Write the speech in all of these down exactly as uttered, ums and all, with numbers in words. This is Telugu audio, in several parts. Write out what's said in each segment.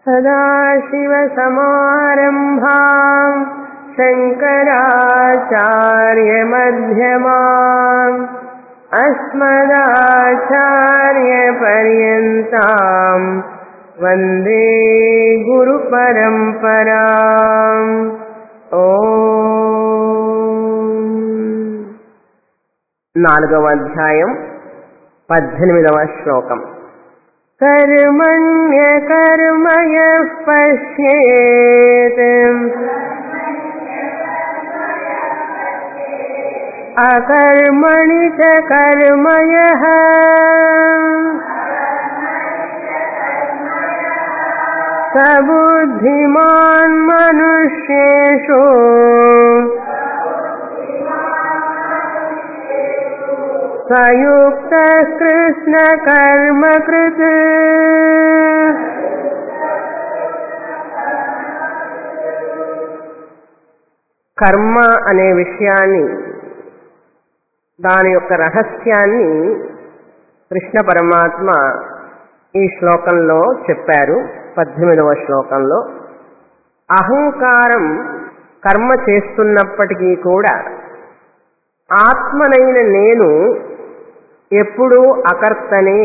సదాశివసమారంభాం శంకరాచార్యమధ్యమాం అస్మదాచార్యపర్యంతాం వందే గురుపరంపరాం. ఓం. నాలుగవ అధ్యాయం పద్దెనిమిదవ శ్లోకం. కర్మణ్య కర్మయః పశ్యేత్ అకర్మణి చ కర్మయః స బుద్ధిమాన్ మనుష్యేషు సయుక్తః కృష్ణ కర్మకృత్. కర్మ అనే విషయాన్ని, దాని యొక్క రహస్యాన్ని కృష్ణ పరమాత్మ ఈ శ్లోకంలో చెప్పారు. పద్దెనిమిదవ శ్లోకంలో అహంకారం కర్మ చేస్తున్నప్పటికీ కూడా ఆత్మనైన నేను ఎప్పుడూ అకర్తనే,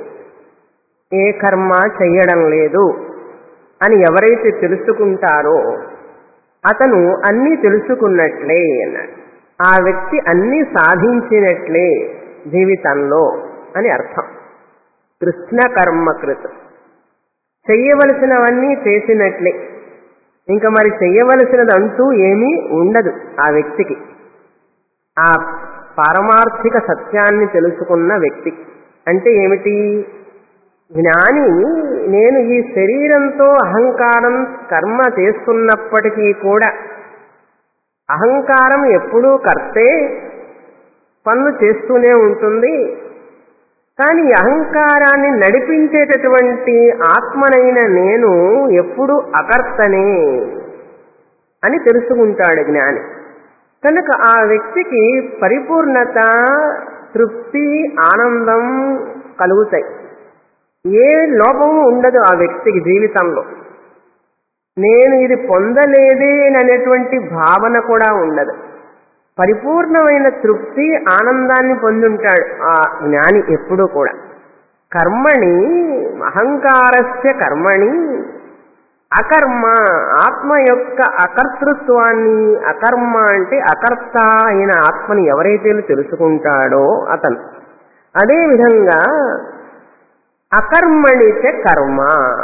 ఏ కర్మ చెయ్యడం లేదు అని ఎవరైతే తెలుసుకుంటారో అతను అన్నీ తెలుసుకున్నట్లే అన్నాడు. ఆ వ్యక్తి అన్నీ సాధించినట్లే జీవితంలో అని అర్థం. కృష్ణ కర్మకృత్, చెయ్యవలసినవన్నీ చేసినట్లే. ఇంకా మరి చెయ్యవలసినది అంటూ ఏమీ ఉండదు ఆ వ్యక్తికి. ఆ పారమార్థిక సత్యాన్ని తెలుసుకున్న వ్యక్తి అంటే ఏమిటి? జ్ఞాని నేను ఈ శరీరంతో అహంకారం కర్మ చేస్తున్నప్పటికీ కూడా, అహంకారం ఎప్పుడూ కర్తే, పనులు చేస్తూనే ఉంటుంది. కానీ ఈ అహంకారాన్ని నడిపించేటటువంటి ఆత్మనైన నేను ఎప్పుడు అకర్తనే అని తెలుసుకుంటాడు జ్ఞాని. కనుక ఆ వ్యక్తికి పరిపూర్ణత, తృప్తి, ఆనందం కలుగుతాయి. ఏ లోపము ఉండదు ఆ వ్యక్తికి జీవితంలో. నేను ఇది పొందలేదే అనేటువంటి భావన కూడా ఉండదు. పరిపూర్ణమైన తృప్తి, ఆనందాన్ని పొందుంటాడు ఆ జ్ఞాని ఎప్పుడూ కూడా. కర్మణి అహంకారస్య కర్మణి అకర్మ, ఆత్మ యొక్క అకర్తృత్వాన్ని, అకర్మ అంటే అకర్త అయిన ఆత్మని ఎవరైతే తెలుసుకుంటాడో అతను. అదేవిధంగా అకర్మణి చ కర్మ,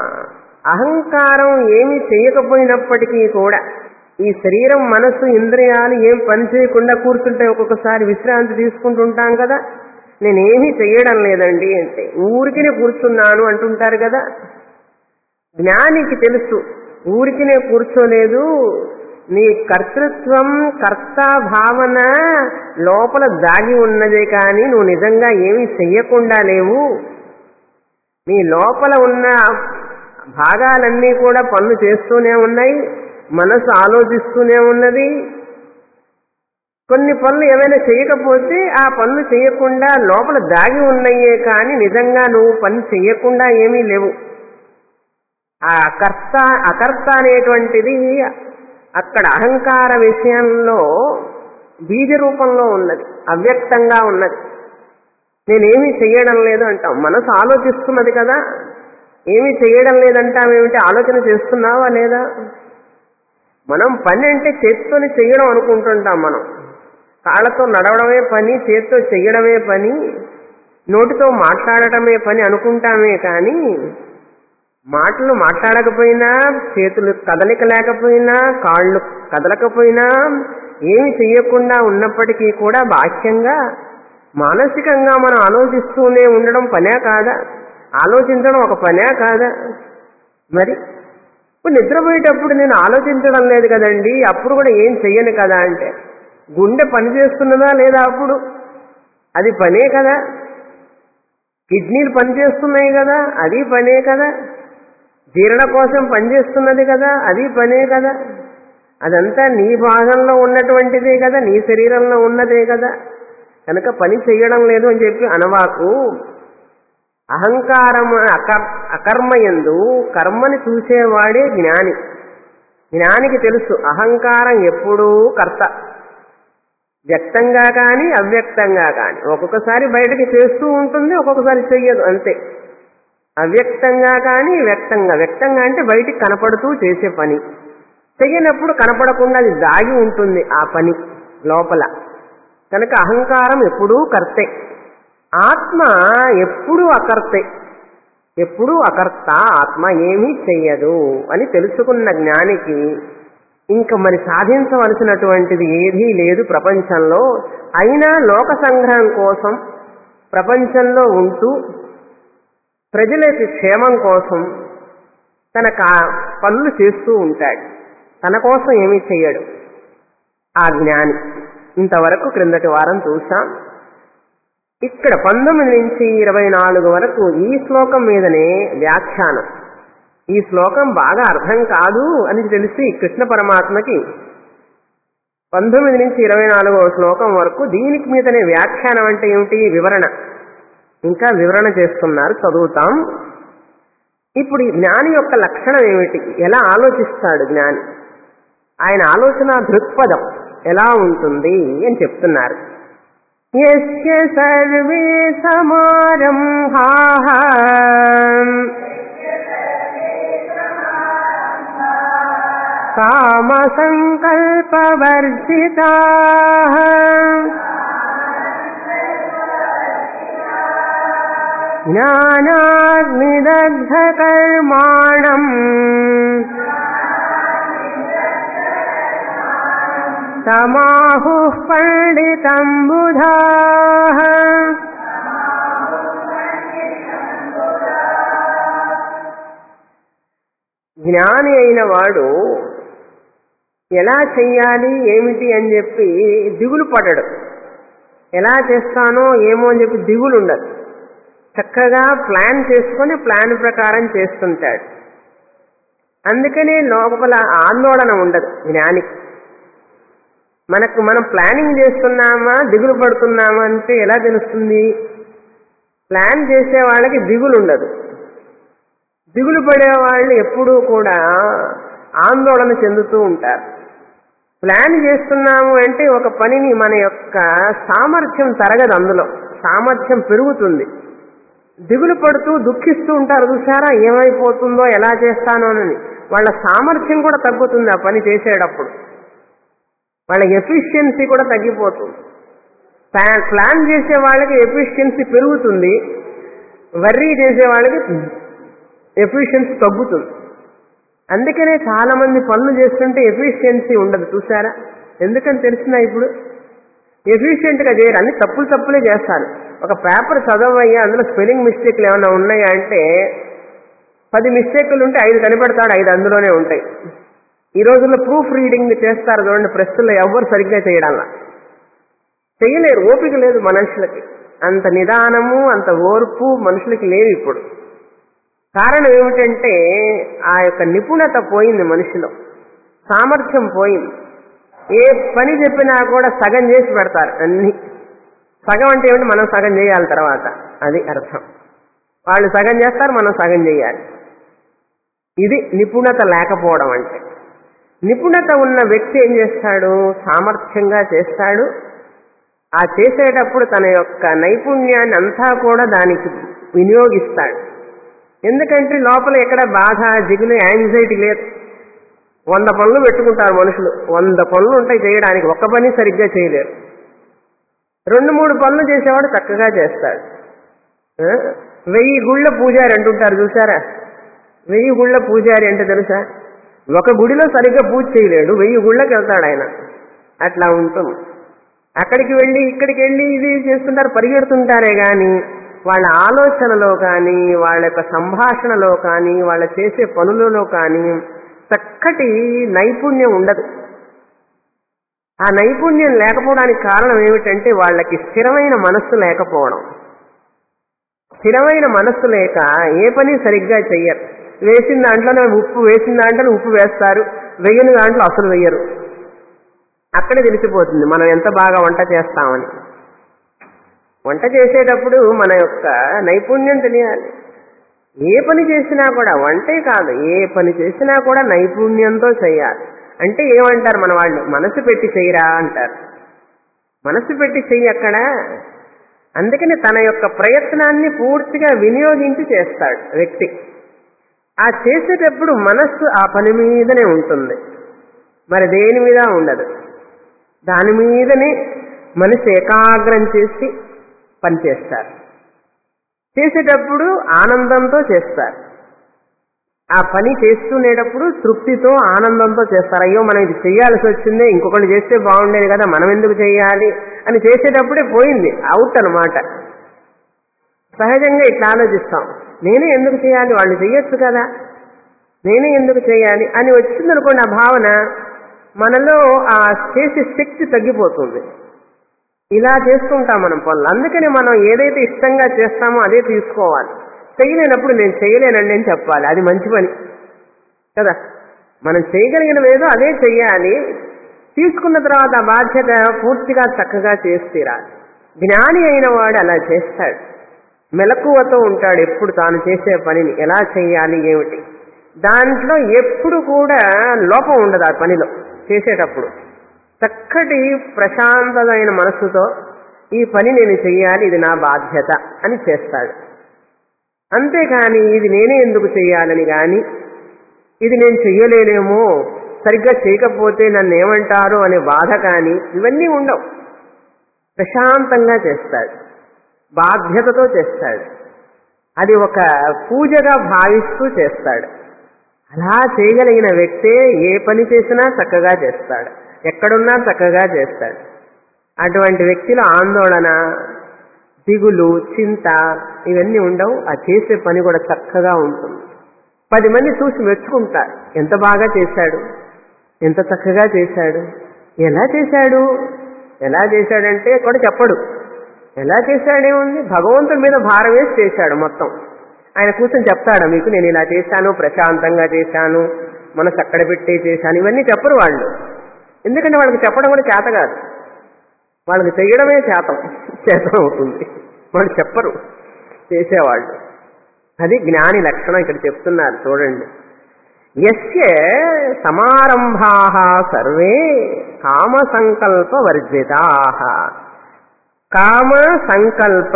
అహంకారం ఏమి చేయకపోయినప్పటికీ కూడా, ఈ శరీరం, మనస్సు, ఇంద్రియాలు ఏం పని చేయకుండా కూర్చుంటే ఒక్కొక్కసారి విశ్రాంతి తీసుకుంటుంటాం కదా, నేనేమీ చెయ్యడం లేదండి అంటే, ఊరికినే కూర్చున్నాను అంటుంటారు కదా. జ్ఞానికి తెలుసు ఊరికినే కూర్చోలేదు, నీ కర్తృత్వం, కర్త భావన లోపల దాగి ఉన్నదే కానీ నువ్వు నిజంగా ఏమీ చెయ్యకుండా లేవు. నీ లోపల ఉన్న భాగాలన్నీ కూడా పనులు చేస్తూనే ఉన్నాయి, మనసు ఆలోచిస్తూనే ఉన్నది. కొన్ని పనులు ఏమైనా చేయకపోతే ఆ పనులు చేయకుండా లోపల దాగి ఉన్నాయే కానీ నిజంగా నువ్వు పని చెయ్యకుండా ఏమీ లేవు. ఆ కర్త అకర్త అనేటువంటిది అక్కడ అహంకార విషయంలో బీజ రూపంలో ఉన్నది, అవ్యక్తంగా ఉన్నది. నేనేమీ చెయ్యడం లేదు అంటాం, మనసు ఆలోచిస్తున్నది కదా. ఏమీ చెయ్యడం లేదంటామేమిటి, ఆలోచన చేస్తున్నావా లేదా? మనం పని అంటే చేత్తోని చెయ్యడం అనుకుంటుంటాం. మనం కాళ్ళతో నడవడమే పని, చేత్తో చెయ్యడమే పని, నోటితో మాట్లాడటమే పని అనుకుంటామే కానీ, మాటలు మాట్లాడకపోయినా, చేతులు కదలిక లేకపోయినా, కాళ్ళు కదలకపోయినా, ఏమి చెయ్యకుండా ఉన్నప్పటికీ కూడా బాహ్యంగా మానసికంగా మనం ఆలోచిస్తూనే ఉండడం పనే కాదా? ఆలోచించడం ఒక పనే కాదా? మరి ఇప్పుడు నిద్రపోయేటప్పుడు నేను ఆలోచించడం లేదు కదండి, అప్పుడు కూడా ఏం చెయ్యను కదా అంటే, గుండె పని చేస్తున్నదా లేదా? అప్పుడు అది పనే కదా. కిడ్నీలు పనిచేస్తున్నాయి కదా, అది పనే కదా. జీర్ణ కోసం పనిచేస్తున్నది కదా, అది పనే కదా. అదంతా నీ భాగంలో ఉన్నటువంటిదే కదా, నీ శరీరంలో ఉన్నదే కదా. కనుక పని చెయ్యడం లేదు అని చెప్పి అనవాకు. అహంకారం అకర్ అకర్మయందు కర్మని చూసేవాడే జ్ఞాని. జ్ఞానికి తెలుసు అహంకారం ఎప్పుడూ కర్త, వ్యక్తంగా కానీ అవ్యక్తంగా కానీ. ఒక్కొక్కసారి బయటకి చేస్తూ ఉంటుంది, ఒక్కొక్కసారి చెయ్యదు, అంతే. అవ్యక్తంగా కానీ వ్యక్తంగా. వ్యక్తంగా అంటే బయటికి కనపడుతూ చేసే పని, చెయ్యనప్పుడు కనపడకుండా అది దాగి ఉంటుంది ఆ పని లోపల. కనుక అహంకారం ఎప్పుడూ కర్తే, ఆత్మ ఎప్పుడూ అకర్తే. ఎప్పుడూ అకర్త ఆత్మ, ఏమీ చెయ్యదు అని తెలుసుకున్న జ్ఞానికి ఇంకా మరి సాధించవలసినటువంటిది ఏదీ లేదు ప్రపంచంలో. అయినా లోక సంగ్రహం కోసం ప్రపంచంలో ఉంటూ ప్రజలకి క్షేమం కోసం తన కా పనులు చేస్తూ ఉంటాడు. తన కోసం ఏమీ చెయ్యడు ఆ జ్ఞాని. ఇంతవరకు క్రిందటి వారం చూసాం. ఇక్కడ పంతొమ్మిది నుంచి ఇరవై నాలుగు వరకు ఈ శ్లోకం మీదనే వ్యాఖ్యానం. ఈ శ్లోకం బాగా అర్థం కాదు అని తెలిసి కృష్ణ పరమాత్మకి పంతొమ్మిది నుంచి ఇరవై నాలుగవ శ్లోకం వరకు దీనికి మీదనే వ్యాఖ్యానం అంటే ఏమిటి, వివరణ. ఇంకా వివరణ చేస్తున్నారు, చదువుతాం. ఇప్పుడు ఈ జ్ఞాని యొక్క లక్షణం ఏమిటి, ఎలా ఆలోచిస్తాడు జ్ఞాని, ఆయన ఆలోచన దృక్పథం ఎలా ఉంటుంది అని చెప్తున్నారు. యస్య సర్వే సమారంభాః కామ సంకల్పవర్జితాః జ్ఞానాగ్నిదగ్ధ కర్మాణం తమాహుః పండితం బుధాః. జ్ఞాని అయిన వాడు ఎలా చెయ్యాలి ఏమిటి అని చెప్పి దిగులు పడడు. ఎలా చేస్తానో ఏమో అని చెప్పి దిగులు ఉండదు. చక్కగా ప్లాన్ చేసుకొని ప్లాన్ ప్రకారం చేస్తుంటాడు. అందుకనే లోపల ఆందోళన ఉండదు జ్ఞానికి. మనకు మనం ప్లానింగ్ చేస్తున్నామా దిగులు పడుతున్నామా అంటే ఎలా తెలుస్తుంది? ప్లాన్ చేసే వాళ్ళకి దిగులు ఉండదు. దిగులు పడే వాళ్ళు ఎప్పుడూ కూడా ఆందోళన చెందుతూ ఉంటారు. ప్లాన్ చేస్తున్నాము అంటే ఒక పనిని మన యొక్క సామర్థ్యం తరగదు, అందులో సామర్థ్యం పెరుగుతుంది. దిగులు పడుతూ దుఃఖిస్తూ ఉంటారు చూసారా, ఏమైపోతుందో ఎలా చేస్తానోనని. వాళ్ళ సామర్థ్యం కూడా తగ్గుతుంది ఆ పని చేసేటప్పుడు, వాళ్ళ ఎఫిషియన్సీ కూడా తగ్గిపోతుంది. ప్లాన్ చేసే వాళ్ళకి ఎఫిషియన్సీ పెరుగుతుంది, వర్రీ చేసే వాళ్ళకి ఎఫిషియన్సీ తగ్గుతుంది. అందుకనే చాలా మంది పనులు చేస్తుంటే ఎఫిషియన్సీ ఉండదు చూసారా. ఎందుకని తెలిసిందా? ఇప్పుడు ఎఫిషియెంట్గా చేయరు, అన్ని తప్పులు తప్పులే చేస్తారు. ఒక పేపర్ చదవయ్యా అందులో స్పెల్లింగ్ మిస్టేక్లు ఏమైనా ఉన్నాయా అంటే పది మిస్టేక్లు ఉంటే ఐదు కనిపెడతాడు, ఐదు అందులోనే ఉంటాయి. ఈ రోజుల్లో ప్రూఫ్ రీడింగ్ చేస్తారు చూడండి, ప్రెస్లో ఎవ్వరు సరిగ్గా చేయడాల చేయలేరు, ఓపిక లేదు మనుషులకి. అంత నిదానము అంత ఓర్పు మనుషులకి లేవు ఇప్పుడు. కారణం ఏమిటంటే ఆ యొక్క నిపుణత పోయింది మనిషిలో, సామర్థ్యం పోయింది. ఏ పని చెప్పినా కూడా సగం చేసి పెడతారు అన్ని. సగం అంటే ఏమిటి, మనం సగం చేయాలి తర్వాత, అది అర్థం. వాళ్ళు సగం చేస్తారు, మనం సగం చేయాలి. ఇది నిపుణత లేకపోవడం అంటే. నిపుణత ఉన్న వ్యక్తి ఏం చేస్తాడు, సామర్థ్యంగా చేస్తాడు. ఆ చేసేటప్పుడు తన యొక్క నైపుణ్యాన్ని అంతా కూడా దానికి వినియోగిస్తాడు. ఎందుకంటే లోపల ఎక్కడ బాధ దిగులు యాంగ్జైటీ లేదు. వంద పనులు పెట్టుకుంటారు మనుషులు, వంద పనులు ఉంటాయి చేయడానికి, ఒక్క పని సరిగ్గా చేయలేరు. రెండు మూడు పనులు చేసేవాడు చక్కగా చేస్తాడు. వెయ్యి గుళ్ళ పూజారి అంటుంటారు చూసారా, వెయ్యి గుళ్ళ పూజారి అంటే తెలుసా, ఒక గుడిలో సరిగ్గా పూజ చేయలేడు, వెయ్యి గుళ్ళకి వెళ్తాడు ఆయన. అట్లా ఉంటుంది. అక్కడికి వెళ్ళి ఇక్కడికి వెళ్ళి ఇది చేస్తుంటారు, పరిగెడుతుంటారే కానీ వాళ్ళ ఆలోచనలో కానీ వాళ్ళ యొక్క సంభాషణలో కానీ వాళ్ళ చేసే పనులలో కానీ చక్కటి నైపుణ్యం ఉండదు. ఆ నైపుణ్యం లేకపోవడానికి కారణం ఏమిటంటే వాళ్ళకి స్థిరమైన మనస్సు లేకపోవడం. స్థిరమైన మనస్సు లేక ఏ పని సరిగ్గా చెయ్యరు. వేసిన దాంట్లోనే ఉప్పు వేసిన దాంట్లోనే ఉప్పు వేస్తారు, వెయ్యని దాంట్లో అసలు వెయ్యరు. అక్కడే తెలిసిపోతుంది మనం ఎంత బాగా వంట చేస్తామని. వంట చేసేటప్పుడు మన యొక్క నైపుణ్యం తెలియాలి. ఏ పని చేసినా కూడా, వంటే కాదు, ఏ పని చేసినా కూడా నైపుణ్యంతో చేయాలి. అంటే ఏమంటారు మన వాళ్ళు, మనసు పెట్టి చెయ్యరా అంటారు. మనసు పెట్టి చెయ్యి అక్కడ. అందుకని తన యొక్క ప్రయత్నాన్ని పూర్తిగా వినియోగించి చేస్తాడు వ్యక్తి. ఆ చేసేటప్పుడు మనస్సు ఆ పని మీదనే ఉంటుంది, మరి దేని మీద ఉండదు. దాని మీదనే మనసు ఏకాగ్రం చేసి పనిచేస్తారు. చేసేటప్పుడు ఆనందంతో చేస్తారు. ఆ పని చేస్తునేటప్పుడు తృప్తితో ఆనందంతో చేస్తారు. అయ్యో మనం ఇది చేయాల్సి వచ్చిందే, ఇంకొకటి చేస్తే బాగుండేది కదా, మనం ఎందుకు చేయాలి అని చేసేటప్పుడే పోయింది, అవుట్ అన్నమాట. సహజంగా ఇట్లా ఆలోచిస్తాం, నేనే ఎందుకు చేయాలి, వాళ్ళు చెయ్యొచ్చు కదా, నేనే ఎందుకు చేయాలి అని వచ్చిందనుకోండి ఆ భావన, మనలో ఆ చేసే శక్తి తగ్గిపోతుంది. ఇలా చేసుకుంటాం మనం పనులు. అందుకని మనం ఏదైతే ఇష్టంగా చేస్తామో అదే తీసుకోవాలి. చేయలేనప్పుడు నేను చేయలేనండి అని చెప్పాలి, అది మంచి పని కదా. మనం చేయగలిగినవేదో అదే చెయ్యాలి. తీసుకున్న తర్వాత ఆ బాధ్యత పూర్తిగా చక్కగా చేసి తీరాలి. జ్ఞాని అయిన వాడు అలా చేస్తాడు, మెలకువతో ఉంటాడు. ఎప్పుడు తాను చేసే పనిని ఎలా చేయాలి ఏమిటి, దాంట్లో ఎప్పుడు కూడా లోపం ఉండదు. ఆ పనిలో చేసేటప్పుడు చక్కటి ప్రశాంతమైన మనస్సుతో ఈ పని నేను చెయ్యాలి, ఇది నా బాధ్యత అని చేస్తాడు. అంతేకాని ఇది నేనే ఎందుకు చెయ్యాలని కానీ, ఇది నేను చెయ్యలేనేమో, సరిగ్గా చేయకపోతే నన్ను ఏమంటారు అనే బాధ కానీ ఇవన్నీ ఉండవు. ప్రశాంతంగా చేస్తాడు, బాధ్యతతో చేస్తాడు. అది ఒక పూజగా భావిస్తూ చేస్తాడు. అలా చేయగలిగిన వ్యక్తే ఏ పని చేసినా చక్కగా చేస్తాడు, ఎక్కడున్నా చక్కగా చేస్తాడు. అటువంటి వ్యక్తిలో ఆందోళన, దిగులు, చింత ఇవన్నీ ఉండవు. ఆ చేసే పని కూడా చక్కగా ఉంటుంది. పది మంది చూసి మెచ్చుకుంటారు, ఎంత బాగా చేశాడు, ఎంత చక్కగా చేశాడు, ఎలా చేశాడు, ఎలా చేశాడంటే కూడా చెప్పడు. ఎలా చేశాడేముంది, భగవంతుడి మీద భారం వేసి చేశాడు మొత్తం. ఆయన కూర్చొని చెప్తాడు మీకు, నేను ఇలా చేశాను, ప్రశాంతంగా చేశాను, మనసు అక్కడ పెట్టే చేశాను, ఇవన్నీ చెప్పరు వాళ్ళు. ఎందుకంటే వాళ్ళకి చెప్పడం కూడా చేత కాదు, వాళ్ళకి చేయడమే చేతం చేతం అవుతుంది. వాళ్ళు చెప్పరు చేసేవాళ్ళు. అది జ్ఞాని లక్షణం ఇక్కడ చెప్తున్నారు చూడండి. యస్య సమారంభాః సర్వే కామ సంకల్ప వర్జితాః. కామ సంకల్ప,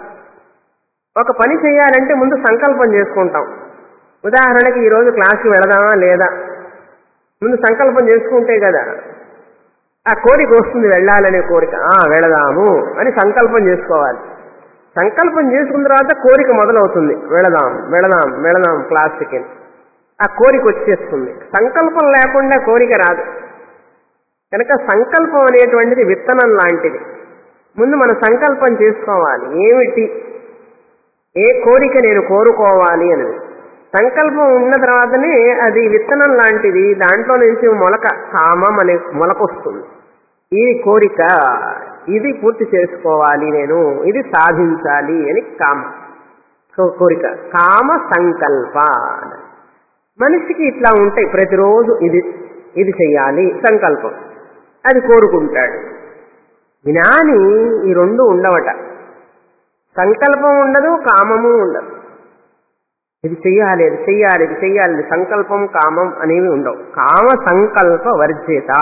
ఒక పని చేయాలంటే ముందు సంకల్పం చేసుకుంటాం. ఉదాహరణకి ఈరోజు క్లాస్కి వెళదామా లేదా, ముందు సంకల్పం చేసుకుంటే కదా ఆ కోరిక వస్తుంది, వెళ్ళాలనే కోరిక. ఆ వెళదాము అని సంకల్పం చేసుకోవాలి. సంకల్పం చేసుకున్న తర్వాత కోరిక మొదలవుతుంది, వెళదాం వెళదాం వెళదాం క్లాస్కి. ఆ కోరిక వచ్చేస్తుంది. సంకల్పం లేకుండా కోరిక రాదు. కనుక సంకల్పం అనేటువంటిది విత్తనం లాంటిది. ముందు మనం సంకల్పం చేసుకోవాలి, ఏమిటి, ఏ కోరిక నేను కోరుకోవాలి అనేది. సంకల్పం ఉన్న తర్వాతనే అది విత్తనం లాంటిది, దాంట్లో నుంచి మొలక, కామం అనే మొలక వస్తుంది. ఈ కోరిక, ఇది పూర్తి చేసుకోవాలి నేను, ఇది సాధించాలి అని కామ కోరిక, కామ సంకల్ప. మనిషికి ఇట్లా ఉంటాయి ప్రతిరోజు, ఇది ఇది చెయ్యాలి సంకల్పం, అది కోరుకుంటాడు. జ్ఞాని ఈ రెండు ఉండవట, సంకల్పం ఉండదు, కామము ఉండదు. ఇది చెయ్యాలి, అది చెయ్యాలి, ఇది చెయ్యాలి, సంకల్పం కామం అనేవి ఉండవు. కామ సంకల్ప వర్జితా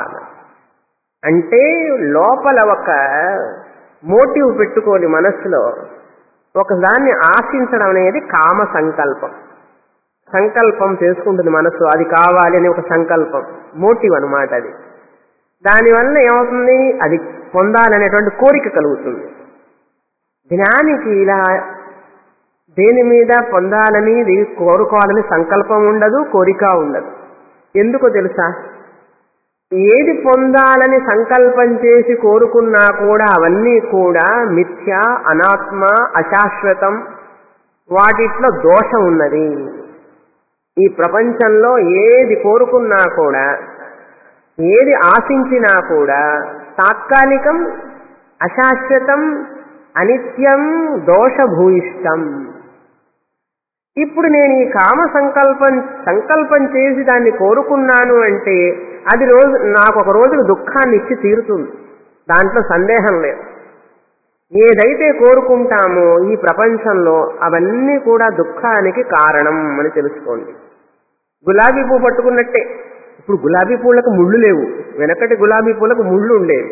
అంటే లోపల ఒక మోటివ్ పెట్టుకొని మనస్సులో ఒకదాన్ని ఆశించడం అనేది కామ సంకల్పం. సంకల్పం చేసుకుంటుంది మనస్సు, అది కావాలి అని ఒక సంకల్పం, మోటివ్ అనమాట అది. దానివల్ల ఏమవుతుంది, అది పొందాలనేటువంటి కోరిక కలుగుతుంది. జ్ఞానికి ఇలా దేని మీద పొందాలని, కోరుకోవాలని సంకల్పం ఉండదు, కోరిక ఉండదు. ఎందుకో తెలుసా, ఏది పొందాలని సంకల్పం చేసి కోరుకున్నా కూడా అవన్నీ కూడా మిథ్య, అనాత్మ, అశాశ్వతం, వాటిట్లో దోషం ఉన్నది. ఈ ప్రపంచంలో ఏది కోరుకున్నా కూడా, ఏది ఆశించినా కూడా తాత్కాలికం, అశాశ్వతం, అనిత్యం, దోషభూయిష్టం. ఇప్పుడు నేను ఈ కామ సంకల్పం సంకల్పం చేసి దాన్ని కోరుకున్నాను అంటే అది రోజు నాకు ఒక రోజుకు దుఃఖాన్ని ఇచ్చి తీరుతుంది, దాంట్లో సందేహం లేదు. ఏదైతే కోరుకుంటామో ఈ ప్రపంచంలో అవన్నీ కూడా దుఃఖానికి కారణం అని తెలుసుకోండి. గులాబీ పువ్వు పట్టుకున్నట్టే. ఇప్పుడు గులాబీ పూలకు ముళ్ళు లేవు, వెనకటి గులాబీ పూలకు ముళ్ళు ఉండేవి.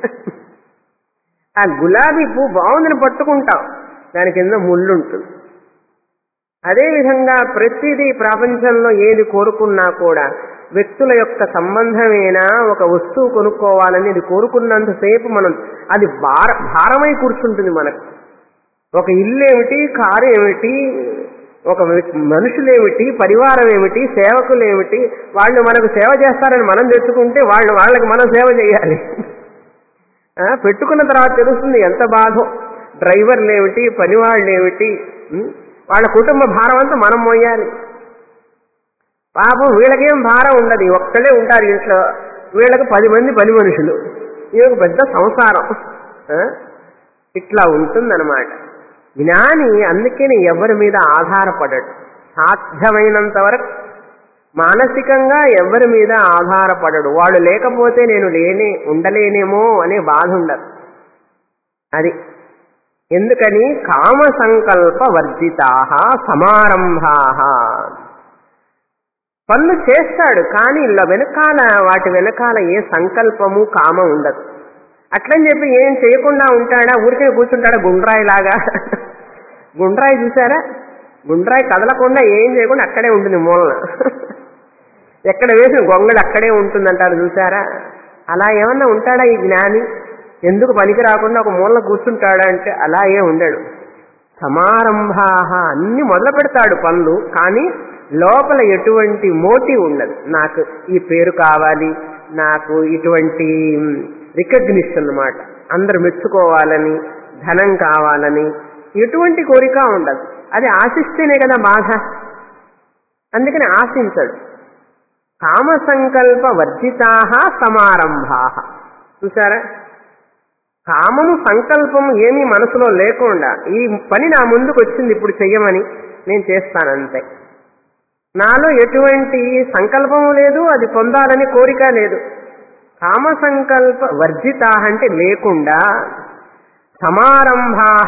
ఆ గులాబీ పువ్వు బాగుందని పట్టుకుంటాం, దాని కింద ముళ్ళు ఉంటుంది. అదేవిధంగా ప్రతిదీ ప్రపంచంలో ఏది కోరుకున్నా కూడా వ్యక్తుల యొక్క సంబంధమేనా, ఒక వస్తువు కొనుక్కోవాలని ఇది కోరుకున్నంతసేపు మనం అది భార భారమై కూర్చుంటుంది మనకు. ఒక ఇల్లు ఏమిటి, కారు ఏమిటి, ఒక మనుషులేమిటి, పరివారం ఏమిటి, సేవకులు ఏమిటి, వాళ్ళు మనకు సేవ చేస్తారని మనం తెచ్చుకుంటే వాళ్ళు వాళ్ళకి మనం సేవ చేయాలి. పెట్టుకున్న తర్వాత తెలుస్తుంది ఎంత బాధో. డ్రైవర్లు ఏమిటి, పనివాళ్ళు ఏమిటి, వాళ్ళ కుటుంబ భారం అంతా మనం మోయాలి. పాపం వీళ్ళకేం భారం ఉండదు, ఒక్కడే ఉంటారు ఇంట్లో, వీళ్ళకి పది మంది పని మనుషులు, ఇది ఒక పెద్ద సంసారం. ఇట్లా ఉంటుందన్నమాట. జ్ఞాని అందుకని ఎవరి మీద ఆధారపడడు. సాధ్యమైనంత వరకు మానసికంగా ఎవరి మీద ఆధారపడడు. వాళ్ళు లేకపోతే నేను లేనే ఉండలేనేమో అనే బాధ ఉండదు. అది ఎందుకని కామ సంకల్ప వర్జితాః సమారంభాః. పనులు చేస్తాడు కానీ ఇలా వెనకాల వాటి వెనకాల ఏ సంకల్పము కామం ఉండదు. అట్లని చెప్పి ఏం చేయకుండా ఉంటాడా, ఊరికే కూర్చుంటాడా గుండ్రాయిలాగా. గుండ్రాయి చూసారా, గుండ్రాయి కదలకుండా ఏం చేయకుండా అక్కడే ఉంటుంది మూలన. ఎక్కడ వేసిన గొంగళి అక్కడే ఉంటుందంటారు చూసారా. అలా ఏమన్నా ఉంటాడా ఈ జ్ఞాని? ఎందుకు పనికి రాకుండా ఒక మూలన కూర్చుంటాడా అంటే అలా ఏ ఉండడు. సమారంభాః అన్ని మొదలు పెడతాడు పనులు, కానీ లోపల ఎటువంటి మోటివ్ ఉండదు. నాకు ఈ పేరు కావాలి, నాకు ఇటువంటి రికగ్నిషన్ అన్నమాట, అందరు మెచ్చుకోవాలని, ధనం కావాలని ఎటువంటి కోరిక ఉండదు. అది ఆశిస్తేనే కదా బాధ, అందుకని ఆశించడు. కామ సంకల్ప వర్జితాః సమారంభాః. చూసారా, కామము సంకల్పము ఏమీ మనసులో లేకుండా ఈ పని నా ముందుకు వచ్చింది ఇప్పుడు చెయ్యమని నేను చేస్తానంతే. నాలో ఎటువంటి సంకల్పము లేదు, అది పొందాలని కోరిక లేదు. కామ సంకల్ప వర్జితా అంటే లేకుండా, సమారంభాః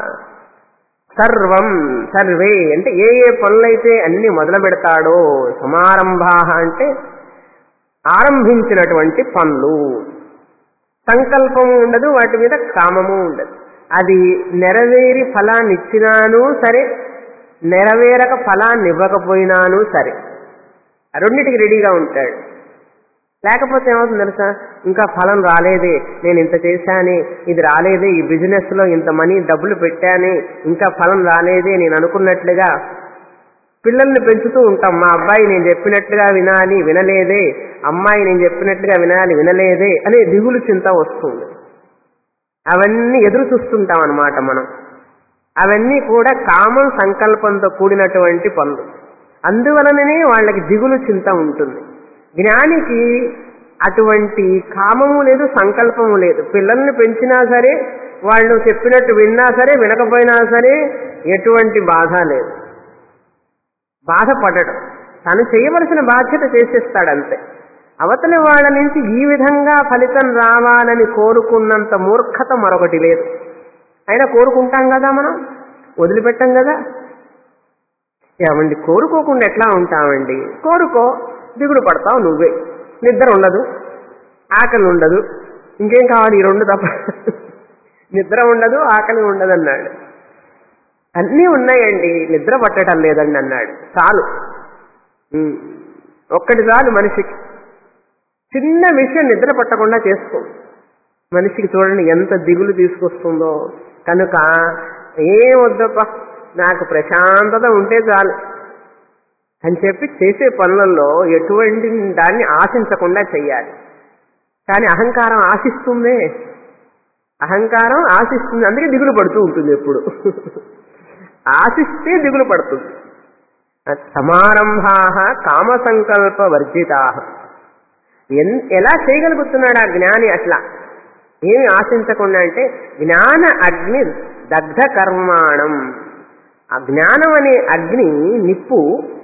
సర్వం సర్వే అంటే ఏ ఏ పనులైతే అన్ని మొదలు పెడతాడో, సమారంభాః అంటే ఆరంభించినటువంటి పనులు. సంకల్పము ఉండదు, వాటి మీద కామము ఉండదు. అది నెరవేరి ఫలాన్ని ఇచ్చినాను సరే, నెరవేరక ఫలాన్ని ఇవ్వకపోయినాను సరే, రెండింటికి రెడీగా ఉంటాడు. లేకపోతే ఏమవుతుంది తెలుసా, ఇంకా ఫలం రాలేదే, నేను ఇంత చేశానే, ఇది రాలేదే, ఈ బిజినెస్ లో ఇంత మనీ డబ్బులు పెట్టానే, ఇంకా ఫలం రాలేదే, నేను అనుకున్నట్లుగా. పిల్లల్ని పెంచుతూ ఉంటాం, మా అబ్బాయి నేను చెప్పినట్లుగా వినాలి, వినలేదే, అమ్మాయి నేను చెప్పినట్లుగా వినాలి, వినలేదే అనే దిగులు చింత వస్తుంది. అవన్నీ ఎదురు చూస్తుంటాం అన్నమాట మనం. అవన్నీ కూడా కామం సంకల్పంతో కూడినటువంటి పనులు. అందువలననే వాళ్ళకి దిగులు చింత ఉంటుంది. జ్ఞానికి అటువంటి కామము లేదు, సంకల్పము లేదు. పిల్లల్ని పెంచినా సరే, వాళ్ళు చెప్పినట్టు విన్నా సరే, వినకపోయినా సరే ఎటువంటి బాధ లేదు. బాధపడడం, తను చేయవలసిన బాధ్యత చేసేస్తాడంతే. అవతలి వాళ్ళ నుంచి ఈ విధంగా ఫలితం రావాలని కోరుకున్నంత మూర్ఖత మరొకటి లేదు. అయినా కోరుకుంటాం కదా, మనం వదిలిపెట్టాం కదా. ఏమండి కోరుకోకుండా ఎట్లా ఉంటామండి? కోరుకో, దిగుడు పడతావు నువ్వే. నిద్ర ఉండదు, ఆకలి ఉండదు, ఇంకేం కావాలి ఈ రెండు తప్ప. నిద్ర ఉండదు, ఆకలి ఉండదు అన్నాడు. అన్నీ ఉన్నాయండి, నిద్ర పట్టడం లేదండి అన్నాడు. చాలు, ఒక్కటి చాలు మనిషికి. చిన్న విషయం నిద్ర పట్టకుండా చేసుకో. మనిషికి చూడండి ఎంత దిగులు తీసుకొస్తుందో. కనుక ఏం వద్దప్ప, నాకు ప్రశాంతత ఉంటే చాలు అని చెప్పి చేసే పనులలో ఎటువంటి దాన్ని ఆశించకుండా చెయ్యాలి. కానీ అహంకారం ఆశిస్తుందే, అహంకారం ఆశిస్తుంది, అందుకే దిగులు పడుతూ ఉంటుంది. ఎప్పుడు ఆశిస్తే దిగులు పడుతుంది. సమారంభాః కామ సంకల్ప వర్జితాః. ఎలా చేయగలుగుతున్నాడు ఆ జ్ఞాని అట్లా ఏమి ఆశించకుండా అంటే, జ్ఞాన అగ్ని దగ్ధ కర్మాణం. ఆ జ్ఞానం అనే అగ్ని నిప్పు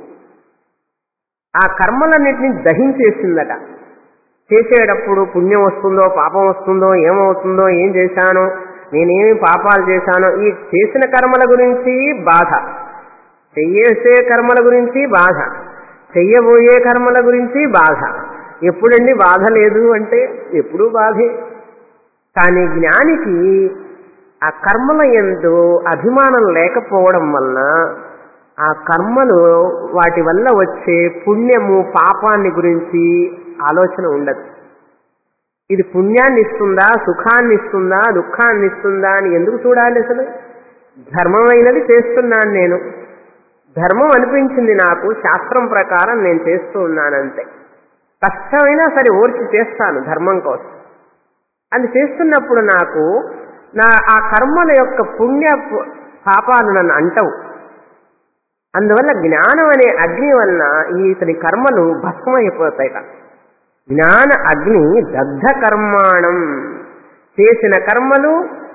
ఆ కర్మలన్నింటినీ దహించేసిందట. చేసేటప్పుడు పుణ్యం వస్తుందో పాపం వస్తుందో ఏమవుతుందో, ఏం చేశానో నేనేమి పాపాలు చేశానో, ఈ చేసిన కర్మల గురించి బాధ, చెయ్యేసే కర్మల గురించి బాధ, చెయ్యబోయే కర్మల గురించి బాధ. ఎప్పుడండి బాధ లేదు అంటే ఎప్పుడూ బాధే. కానీ జ్ఞానికి ఆ కర్మల యందు అభిమానం లేకపోవడం వలన ఆ కర్మలు వాటి వల్ల వచ్చే పుణ్యము పాపాన్ని గురించి ఆలోచన ఉండదు. ఇది పుణ్యాన్ని ఇస్తుందా, సుఖాన్ని ఇస్తుందా, దుఃఖాన్ని ఇస్తుందా అని ఎందుకు చూడాలి? అసలు ధర్మమైనది చేస్తున్నాను నేను, ధర్మం అనిపించింది నాకు, శాస్త్రం ప్రకారం నేను చేస్తూ ఉన్నానంతే. కష్టమైనా సరే ఓర్చి చేస్తాను ధర్మం కోసం. అది చేస్తున్నప్పుడు నాకు నా ఆ కర్మల యొక్క పుణ్య పాపాలు నన్ను అంటవు. అందువల్ల జ్ఞానం అనే అగ్ని వలన ఇతని కర్మలు భస్మైపోతాయి. జ్ఞాన అగ్ని దగ్ధ కర్మాణం, చేసిన కర్మలు,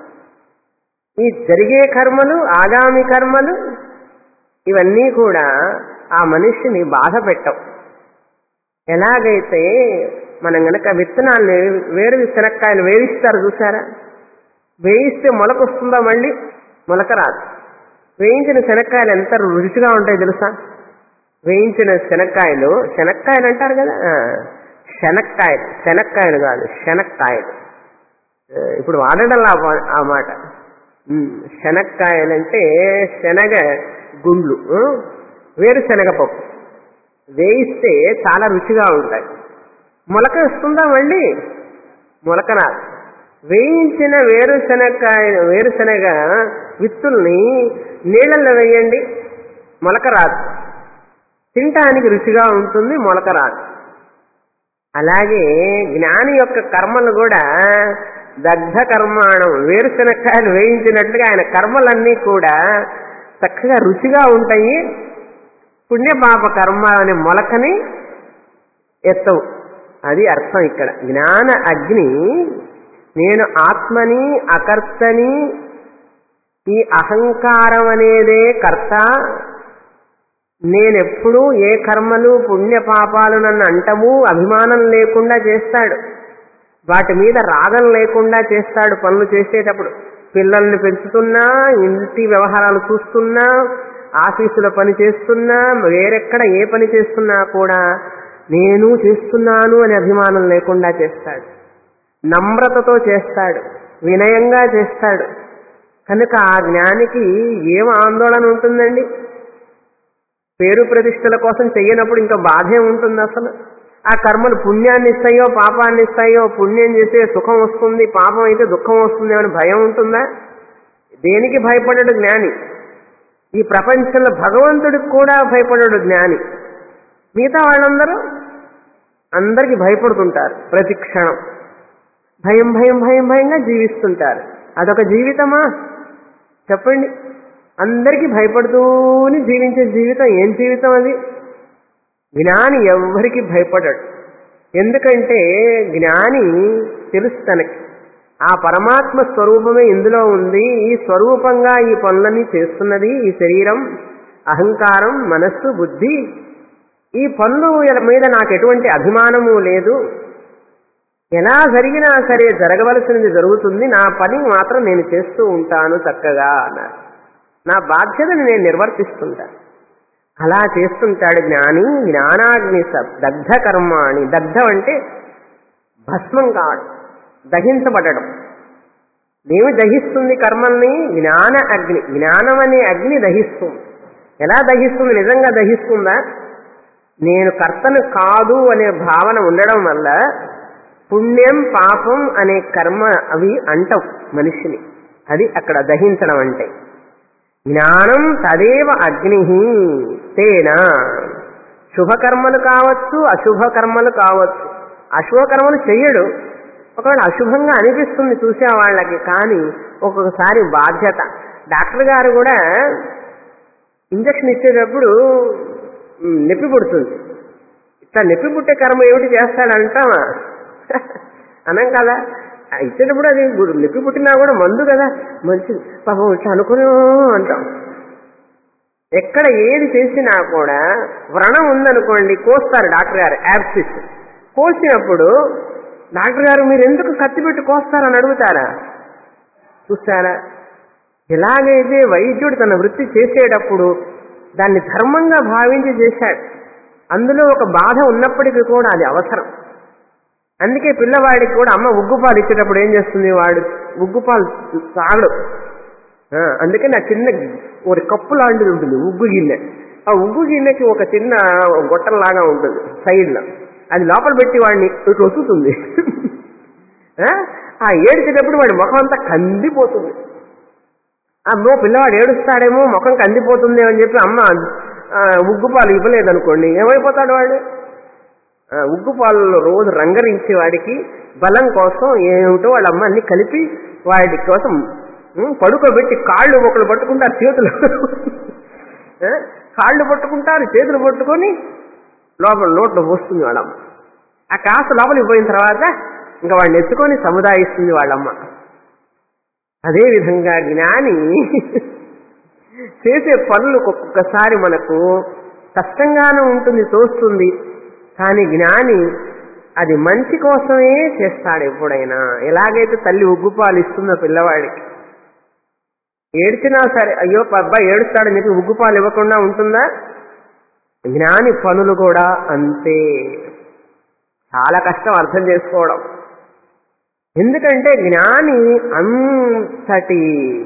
ఈ జరిగే కర్మలు, ఆగామి కర్మలు, ఇవన్నీ కూడా ఆ మనిషిని బాధ పెట్టవు. ఎలాగైతే మనం గనక విత్తనాన్ని వేరు శనక్కాయలు వేయిస్తారు చూసారా, వేయిస్తే మొలక వస్తుందా? మళ్ళీ మొలక రాదు. వేయించిన శనక్కాయలు ఎంత రుచిగా ఉంటాయి తెలుసా? వేయించిన శనక్కాయలు, శనక్కాయలు అంటారు కదా, శనక్కాయలు, శనక్కాయలు కాదు శనక్కాయలు. ఇప్పుడు వాడడంలా ఆ మాట. శనక్కాయలంటే శనగ గుండ్లు, వేరుశనగపప్పు వేయిస్తే చాలా రుచిగా ఉంటాయి. మొలక వస్తుందా? మళ్ళీ మొలక రాదు. వేయించిన వేరుశనక్కాయ వేరుశనగ విత్తుల్ని నీళ్ళల్లో వేయండి, మొలక రాదు. తినటానికి రుచిగా ఉంటుంది, మొలక రాదు. అలాగే జ్ఞాని యొక్క కర్మలు కూడా దగ్ధ కర్మాణం, వేరుశనక్కాయలు వేయించినట్లుగా ఆయన కర్మలన్నీ కూడా చక్కగా రుచిగా ఉంటాయి. పుణ్యపాప కర్మ అనే మొలకని ఎత్తవు. అది అర్థం ఇక్కడ. జ్ఞాన అగ్ని, నేను ఆత్మని, అకర్తని, ఈ అహంకారం అనేదే కర్త, నేనెప్పుడూ ఏ కర్మలు పుణ్యపాపాలు నన్ను అంటము, అభిమానం లేకుండా చేస్తాడు. వాటి మీద రాగం లేకుండా చేస్తాడు. పనులు చేసేటప్పుడు పిల్లల్ని పెంచుతున్నా, ఇంటి వ్యవహారాలు చూస్తున్నా, ఆఫీసులో పని చేస్తున్నా, వేరెక్కడ ఏ పని చేస్తున్నా కూడా నేను చేస్తున్నాను అనే అభిమానం లేకుండా చేస్తాడు. నమ్రతతో చేస్తాడు, వినయంగా చేస్తాడు. కనుక ఆ జ్ఞానికి ఏం ఆందోళన ఉంటుందండి? పేరు ప్రతిష్టల కోసం చెయ్యనప్పుడు ఇంకా బాధే ఉంటుంది అసలు. ఆ కర్మలు పుణ్యాన్ని ఇస్తాయో పాపాన్ని ఇస్తాయో, పుణ్యం చేస్తే సుఖం వస్తుంది, పాపం అయితే దుఃఖం వస్తుంది అని భయం ఉంటుందా? దేనికి భయపడడు జ్ఞాని. ఈ ప్రపంచంలో భగవంతుడికి కూడా భయపడడు జ్ఞాని. మిగతా వాళ్ళందరూ అందరికీ భయపడుతుంటారు. ప్రతి క్షణం భయం భయం భయం భయంగా జీవిస్తుంటారు. అదొక జీవితమా చెప్పండి? అందరికీ భయపడుతూనే జీవించే జీవితం ఏం జీవితం అది? జ్ఞాని ఎవ్వరికి భయపడడు. ఎందుకంటే జ్ఞాని తెలుసు తనకి ఆ పరమాత్మ స్వరూపమే ఇందులో ఉంది, ఈ స్వరూపంగా ఈ పనులన్నీ చేస్తున్నది ఈ శరీరం, అహంకారం, మనస్సు, బుద్ధి. ఈ పనుల మీద నాకు ఎటువంటి అభిమానము లేదు. ఎలా జరిగినా సరే జరగవలసినది జరుగుతుంది, నా పని మాత్రం నేను చేస్తూ ఉంటాను చక్కగా అన్నారు. నా బాధ్యతని నేను నిర్వర్తిస్తుంటాను. అలా చేస్తుంటాడు జ్ఞాని. జ్ఞానాగ్ని దగ్ధ కర్మాణి. దగ్ధం అంటే భస్మం కావడం, దహించబడడం. ఏమి దహిస్తుంది కర్మల్ని? జ్ఞాన అగ్ని. జ్ఞానం అనే అగ్ని దహిస్తుంది. ఎలా దహిస్తుంది? నిజంగా దహిస్తుందా? నేను కర్తను కాదు అనే భావన ఉండడం వల్ల పుణ్యం పాపం అనే కర్మ అవి అంటవు మనిషిని. అది అక్కడ దహించడం అంటే. జ్ఞానం తదేవ అగ్ని తేన. శుభకర్మలు కావచ్చు, అశుభ కర్మలు కావచ్చు. అశుభకర్మలు చెయ్యడు, ఒకవేళ అశుభంగా అనిపిస్తుంది చూసే వాళ్ళకి. కానీ ఒక్కొక్కసారి బాధ్యత. డాక్టర్ గారు కూడా ఇంజక్షన్ ఇచ్చేటప్పుడు నొప్పి పుడుతుంది. ఇట్లా నొప్పి పుట్టే కర్మ ఏమిటి చేస్తాడంటామా? అనం కదా. ఇచ్చేటప్పుడు అది నొప్పి పుట్టినా కూడా మందు కదా, మంచిది పాపం ఇట్లా అనుకుని అంటాం. ఎక్కడ ఏది చేసినా కూడా వ్రణం ఉందనుకోండి, కోస్తారు డాక్టర్ గారు. యాప్సిస్ కోసినప్పుడు డాక్టర్ గారు మీరు ఎందుకు కత్తి పెట్టి కోస్తారని అడుగుతారా? చూస్తారా? ఎలాగైతే వైద్యుడు తన వృత్తి చేసేటప్పుడు దాన్ని ధర్మంగా భావించి చేశాడు, అందులో ఒక బాధ ఉన్నప్పటికీ కూడా అది అవసరం. అందుకే పిల్లవాడికి కూడా అమ్మ ఉగ్గుపాలు ఇచ్చేటప్పుడు ఏం చేస్తుంది, వాడు ఉగ్గుపాలు తాగడు. అందుకే నా చిన్న ఒక కప్పు లాంటిది ఉంటుంది ఉగ్గు గిన్నె. ఆ ఉగ్గు గిన్నెకి ఒక చిన్న గొట్టంలాగా ఉంటుంది సైడ్లో, అది లోపల పెట్టి వాడిని ఇటు వస్తుంది. ఆ ఏడ్చేటప్పుడు వాడి ముఖం అంతా కందిపోతుంది. అమ్మో పిల్లవాడు ఏడుస్తాడేమో, ముఖం కందిపోతుంది అని చెప్పి అమ్మ ఉగ్గుపాలు ఇవ్వలేదనుకోండి, ఏమైపోతాడు వాడు? ఉగ్గుపాలలో రోజు రంగరించి వాడికి బలం కోసం ఏమిటో వాళ్ళ అమ్మ అన్ని కలిపి వాడి కోసం పడుకోబెట్టి కాళ్ళు ఒకళ్ళు పట్టుకుంటారు, చేతులు కాళ్ళు పట్టుకుంటారు, చేతులు పట్టుకొని లోపల నోట్లో పోస్తుంది వాళ్ళమ్మ. ఆ కాస్త లోపలికి పోయిన తర్వాత ఇంకా వాడిని ఎత్తుకొని సముదాయిస్తుంది వాళ్ళమ్మ. అదేవిధంగా జ్ఞాని చేసే పనులు ఒక్కొక్కసారి మనకు కష్టంగానే ఉంటుంది, తోస్తుంది. కానీ జ్ఞాని అది మంచి కోసమే చేస్తాడు ఎప్పుడైనా. ఎలాగైతే తల్లి ఉగ్గుపాలు ఇస్తుందో పిల్లవాడికి, ఏడ్చినా సరే అయ్యో అబ్బాయి ఏడుస్తాడని చెప్పి ఉగ్గుపాలు ఇవ్వకుండా ఉంటుందా? జ్ఞాని పనులు కూడా అంతే. చాలా కష్టం అర్థం చేసుకోవడం. ఎందుకంటే జ్ఞాని అంతటి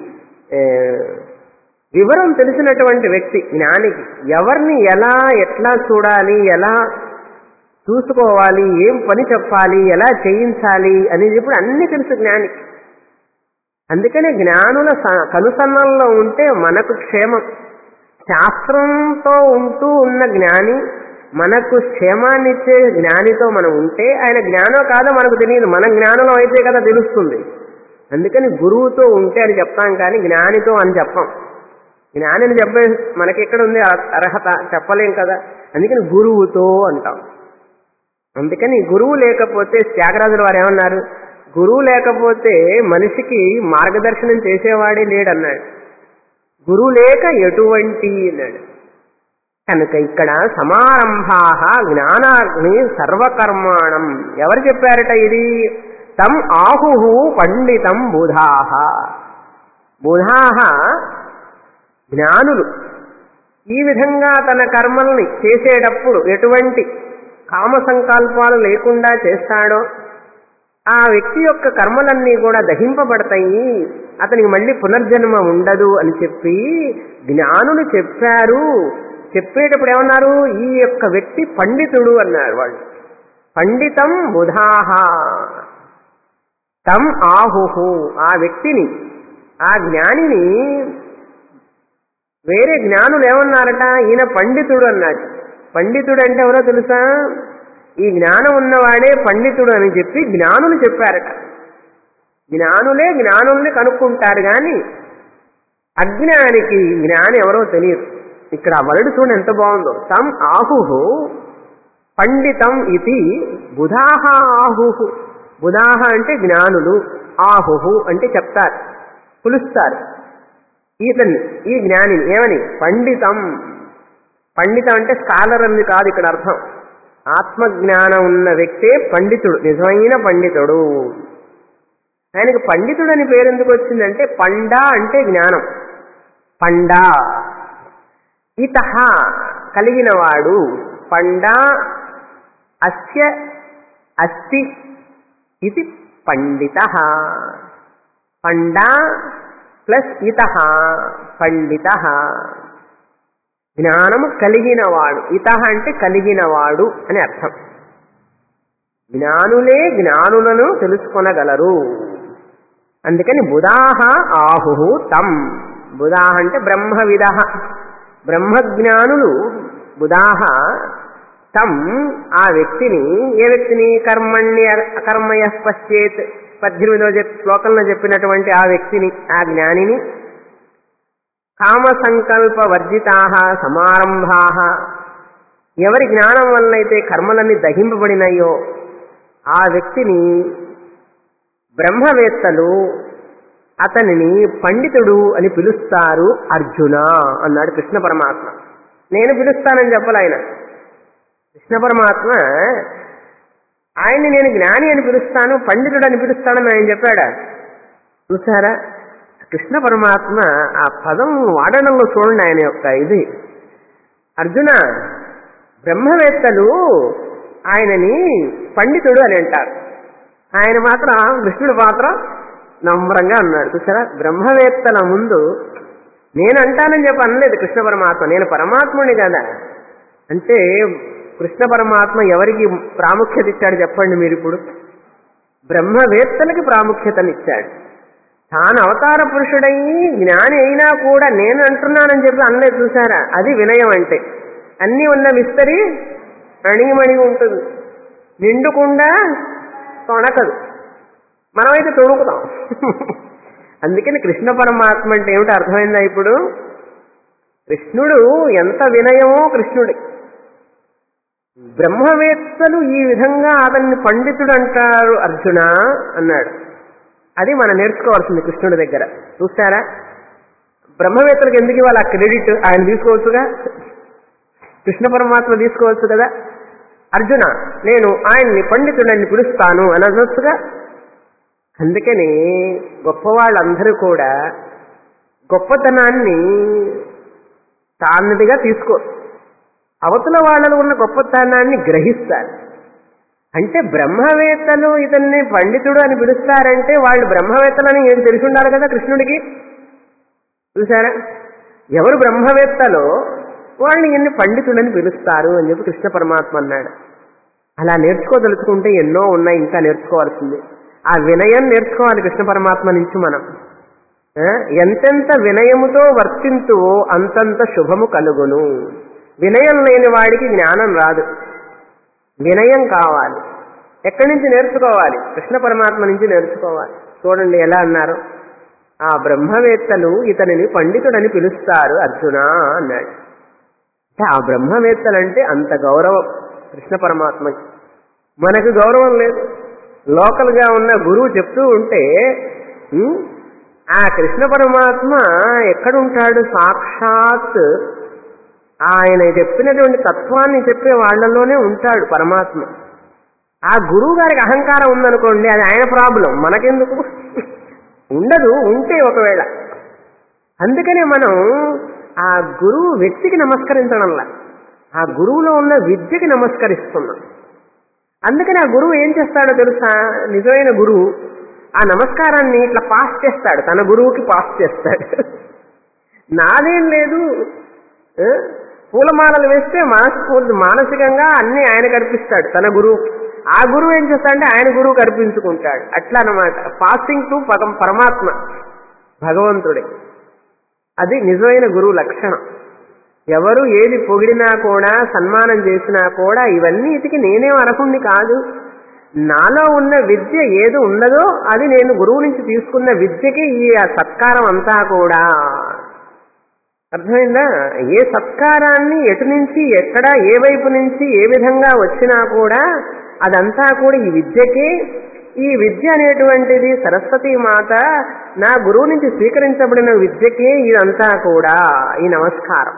వివరం తెలిసినటువంటి వ్యక్తి. జ్ఞానికి ఎవరిని ఎలా ఎట్లా చూడాలి, ఎలా చూసుకోవాలి, ఏం పని చెప్పాలి, ఎలా చేయించాలి అనేది ఇప్పుడు అన్నీ తెలుసు జ్ఞానికి. అందుకనే జ్ఞానుల కనుసన్నల్లో ఉంటే మనకు క్షేమం. శాస్త్రంతో ఉంటూ ఉన్న జ్ఞాని మనకు క్షేమాన్నిచ్చే జ్ఞానితో మనం ఉంటే ఆయన జ్ఞానం కాదో మనకు తెలియదు, మన జ్ఞానంలో అయితే కదా తెలుస్తుంది. అందుకని గురువుతో ఉంటే అని చెప్తాం, కానీ జ్ఞానితో అని చెప్పాం. జ్ఞానిని చెప్పే మనకెక్కడ ఉంది అర్హత, చెప్పలేం కదా. అందుకని గురువుతో అంటాం. అందుకని గురువు లేకపోతే త్యాగరాజుల వారు ఏమన్నారు, గురువు లేకపోతే మనిషికి మార్గదర్శనం చేసేవాడే లేడన్నాడు. గురువు లేక ఎటువంటి అన్నాడు. కనుక ఇక్కడ సమారంభాః జ్ఞానాగ్ని సర్వకర్మాణం. ఎవరు చెప్పారట ఇది? తం ఆహుః పండితం బుధాః. బుధాః జ్ఞానులు ఈ విధంగా తన కర్మల్ని చేసేటప్పుడు ఎటువంటి కామ సంకల్పాలు లేకుండా చేస్తాడో ఆ వ్యక్తి యొక్క కర్మలన్నీ కూడా దహింపబడతాయి, అతనికి మళ్ళీ పునర్జన్మ ఉండదు అని చెప్పి జ్ఞానులు చెప్పారు. చెప్పేటప్పుడు ఏమన్నారు? ఈ యొక్క వ్యక్తి పండితుడు అన్నారు వాళ్ళు. పండితం బుధాః తం ఆహుః. ఆ వ్యక్తిని, ఆ జ్ఞానిని వేరే జ్ఞానులు ఏమన్నారట? ఈయన పండితుడు అన్నాడు. పండితుడు అంటే ఎవరో తెలుసా? ఈ జ్ఞానం ఉన్నవాడే పండితుడు అని చెప్పి జ్ఞానులు చెప్పారట. జ్ఞానులే జ్ఞానుల్ని కనుక్కుంటారు, కానీ అజ్ఞానికి జ్ఞాని ఎవరో తెలియదు. ఇక్కడ ఆ వరుడు చూడండి ఎంత బాగుందో. తం ఆహుః పండితం ఇది బుధాః ఆహుః. బుధాః అంటే జ్ఞానులు, ఆహుః అంటే చెప్తారు, పిలుస్తారు ఈతన్ని, ఈ జ్ఞానిని ఏమని? పండితం. పండితం అంటే స్కాలర్ అని కాదు ఇక్కడ అర్థం. ఆత్మజ్ఞానం ఉన్న వ్యక్తే పండితుడు, నిజమైన పండితుడు. ఆయనకు పండితుడు అని పేరు ఎందుకు వచ్చిందంటే పండా అంటే జ్ఞానం, పండా ఇతః కలిగినవాడు, పండా అస్య అస్తి ఇది పండితః. పండా ప్లస్ ఇతః పండితః, జ్ఞానము కలిగినవాడు. ఇతః అంటే కలిగినవాడు అని అర్థం. జ్ఞానులే జ్ఞానులను తెలుసుకొనగలరు. అందుకని బుధాః ఆహుః తం. బుధాః అంటే బ్రహ్మవిదః, బ్రహ్మజ్ఞానులు బుధాః తం ఆ వ్యక్తిని. ఏ వ్యక్తిని? కర్మణ్య అకర్మయః పశ్చేత్, పద్దెనిమిదో శ్లోకంలో చెప్పినటువంటి ఆ వ్యక్తిని, ఆ జ్ఞానిని. కామ సంకల్ప వర్జితాః సమారంభాః. ఎవరి జ్ఞానం వల్లైతే కర్మలన్నీ దహింపబడినాయో ఆ వ్యక్తిని బ్రహ్మవేత్తలు అతనిని పండితుడు అని పిలుస్తారు అర్జున అన్నాడు కృష్ణ పరమాత్మ. నేను పిలుస్తానని చెప్పాలి ఆయన. కృష్ణ పరమాత్మ ఆయన్ని నేను జ్ఞాని అని పిలుస్తాను, పండితుడు అని పిలుస్తానని ఆయన చెప్పాడా? చూసారా? కృష్ణ పరమాత్మ ఆ పదం వాడడంలో చూడండి ఆయన యొక్క ఇది. అర్జున, బ్రహ్మవేత్తలు ఆయనని పండితుడు అని అంటారు. ఆయన మాత్రం, కృష్ణుడు మాత్రం నమ్రంగా అన్నాడు. చూసారా, బ్రహ్మవేత్తల ముందు నేను అంటానని చెప్పి అనలేదు కృష్ణ పరమాత్మ, నేను పరమాత్ముని కదా. అంటే కృష్ణ పరమాత్మ ఎవరికి ప్రాముఖ్యత ఇచ్చాడు చెప్పండి మీరు ఇప్పుడు? బ్రహ్మవేత్తలకి ప్రాముఖ్యతనిచ్చాడు. తాను అవతార పురుషుడయ్యి జ్ఞాని అయినా కూడా నేను అంటున్నానని చెప్పి అనలేదు. చూసారా, అది వినయం అంటే. అన్నీ ఉన్న విస్తరి అణిగిమణిగి ఉంటుంది, నిండుకుండా తొణకదు. మనమైతే తొణుకుతాం. అందుకని కృష్ణ పరమాత్మ అంటే ఏమిటో అర్థమైందా ఇప్పుడు? కృష్ణుడు ఎంత వినయమో కృష్ణుడి. బ్రహ్మవేత్తలు ఈ విధంగా అతన్ని పండితుడు అంటారు అర్జున అన్నాడు. అది మనం నేర్చుకోవాల్సింది కృష్ణుడి దగ్గర. చూస్తారా, బ్రహ్మవేత్తలకు ఎందుకు ఇవాళ క్రెడిట్ ఆయన తీసుకోవచ్చుగా, కృష్ణ పరమాత్మ తీసుకోవచ్చు కదా. అర్జున, నేను ఆయన్ని పండితుడని పిలుస్తాను అని అనొచ్చుగా. అందుకని గొప్పవాళ్ళందరూ కూడా గొప్పతనాన్ని తాన్నదిగా తీసుకో, అవతల వాళ్ళలో ఉన్న గొప్పతనాన్ని గ్రహిస్తారు. అంటే బ్రహ్మవేత్తలు ఇతన్ని పండితుడు అని పిలుస్తారంటే వాళ్ళు బ్రహ్మవేత్తలని ఏం తెలిసి ఉండాలి కదా కృష్ణుడికి. చూసారా, ఎవరు బ్రహ్మవేత్తలో వాళ్ళు ఎన్ని పండితుడని పిలుస్తారు అని చెప్పి కృష్ణ పరమాత్మ అన్నాడు. అలా నేర్చుకోదలుచుకుంటే ఎన్నో ఉన్నాయి ఇంకా నేర్చుకోవాల్సింది. ఆ వినయం నేర్చుకోవాలి కృష్ణ పరమాత్మ నుంచి మనం. ఎంతెంత వినయముతో వర్తింతువో అంతంత శుభము కలుగును. వినయం లేని వాడికి జ్ఞానం రాదు, వినయం కావాలి. ఎక్కడి నుంచి నేర్చుకోవాలి? కృష్ణ పరమాత్మ నుంచి నేర్చుకోవాలి. చూడండి ఎలా అన్నారు, ఆ బ్రహ్మవేత్తలు ఇతనిని పండితుడని పిలుస్తారు అర్జున అన్నాడు. అంటే ఆ బ్రహ్మవేత్తలంటే అంత గౌరవం కృష్ణ పరమాత్మకి. మనకు గౌరవం లేదు. లోకల్గా ఉన్న గురువు చెప్తూ ఉంటే ఆ కృష్ణ పరమాత్మ ఎక్కడుంటాడు? సాక్షాత్ ఆయన చెప్పినటువంటి తత్వాన్ని చెప్పే వాళ్ళలోనే ఉంటాడు పరమాత్మ. ఆ గురువు గారికి అహంకారం ఉందనుకోండి, అది ఆయన ప్రాబ్లం, మనకెందుకు? ఉండదు, ఉంటే ఒకవేళ. అందుకనే మనం ఆ గురువు వ్యక్తికి నమస్కరించడంలా ఆ గురువులో ఉన్న విద్యకి నమస్కరిస్తున్నాం. అందుకని ఆ గురువు ఏం చేస్తాడో తెలుసా? నిజమైన గురువు ఆ నమస్కారాన్ని ఇట్లా పాస్ చేస్తాడు, తన గురువుకి పాస్ చేస్తాడు. నాదేం లేదు, పూలమాలలు వేస్తే మనస్ఫూర్తి మానసికంగా అన్ని ఆయన కల్పిస్తాడు తన గురువు. ఆ గురువు ఏం చేస్తాడంటే ఆయన గురువు కల్పించుకుంటాడు. అట్లా అన్నమాట, పాసింగ్ టు పదం పరమాత్మ భగవంతుడే. అది నిజమైన గురువు లక్షణం. ఎవరు ఏది పొగిడినా కూడా సన్మానం చేసినా కూడా ఇవన్నీ ఇతికి నేనేం అర్హుణ్ణి కాదు, నాలో ఉన్న విద్య ఏది ఉన్నదో అది నేను గురువు నుంచి తీసుకున్న విద్యకి ఈ సత్కారం అంతా కూడా. అర్థమైందా? ఏ సత్కారాన్ని ఎటు నుంచి ఎక్కడ ఏ వైపు నుంచి ఏ విధంగా వచ్చినా కూడా అదంతా కూడా ఈ విద్యకి. ఈ విద్య అనేటువంటిది సరస్వతీ మాత నా గురువు నుంచి స్వీకరించబడిన విద్యకి ఇదంతా కూడా ఈ నమస్కారం.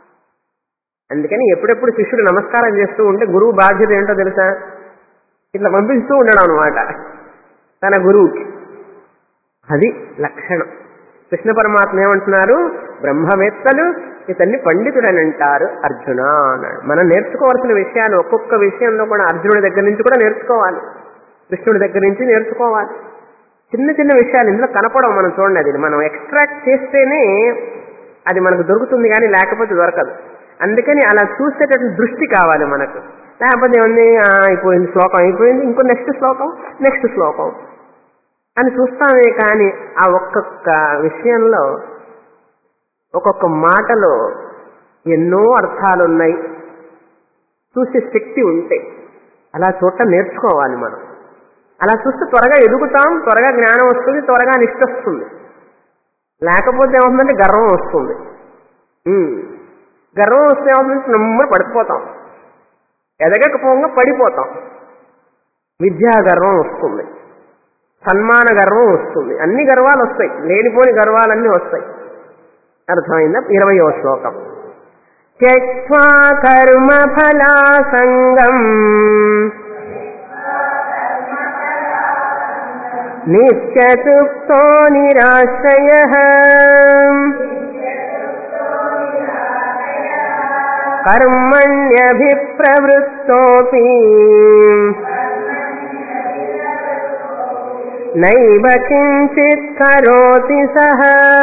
అందుకని ఎప్పుడెప్పుడు శిష్యుడు నమస్కారం చేస్తూ ఉంటే గురువు బాధ్యత ఏంటో తెలుసా? ఇట్లా పంపిస్తూ ఉండడం అనమాట తన గురువుకి. అది లక్షణం. కృష్ణ పరమాత్మ ఏమంటున్నారు? బ్రహ్మవేత్తలు ఇతన్ని పండితుడని అంటారు అర్జున అన్నాడు. మనం నేర్చుకోవాల్సిన విషయాలు ఒక్కొక్క విషయంలో కూడా అర్జునుడి దగ్గర నుంచి కూడా నేర్చుకోవాలి, కృష్ణుడి దగ్గర నుంచి నేర్చుకోవాలి. చిన్న చిన్న విషయాలు ఇందులో కనపడవు. మనం చూడండి, అది మనం ఎక్స్ట్రాక్ట్ చేస్తేనే అది మనకు దొరుకుతుంది, కానీ లేకపోతే దొరకదు. అందుకని అలా చూసేటటువంటి దృష్టి కావాలి మనకు. లేకపోతే ఏమన్నా అయిపోయింది, శ్లోకం అయిపోయింది, ఇంకో నెక్స్ట్ శ్లోకం నెక్స్ట్ శ్లోకం అని చూస్తామే. కానీ ఆ ఒక్కొక్క విషయంలో ఒక్కొక్క మాటలో ఎన్నో అర్థాలున్నాయి. చూసే శక్తి ఉంటే అలా చూడటం నేర్చుకోవాలి మనం. అలా చూస్తే త్వరగా ఎదుగుతాం, త్వరగా జ్ఞానం వస్తుంది, త్వరగా నిష్ఠ వస్తుంది. లేకపోతే ఏమవుతుందంటే గర్వం వస్తుంది. గర్వం వస్తే ఏమవుతుందంటే నమ్మని పడిపోతాం, ఎదగకపోగా పడిపోతాం. విద్యా గర్వం వస్తుంది, సన్మాన గర్వం వస్తుంది, అన్ని గర్వాలు వస్తాయి, లేనిపోని గర్వాలన్నీ వస్తాయి. అర్థమైందా? ఇరవయో శ్లోకం. త్యక్త్వా కర్మ ఫలాసంగం నిత్యతృప్తో నిరాశ్రయః కర్మణ్యభిప్రవృత్తోపి నైవ కించిత్ కరోతి సహ.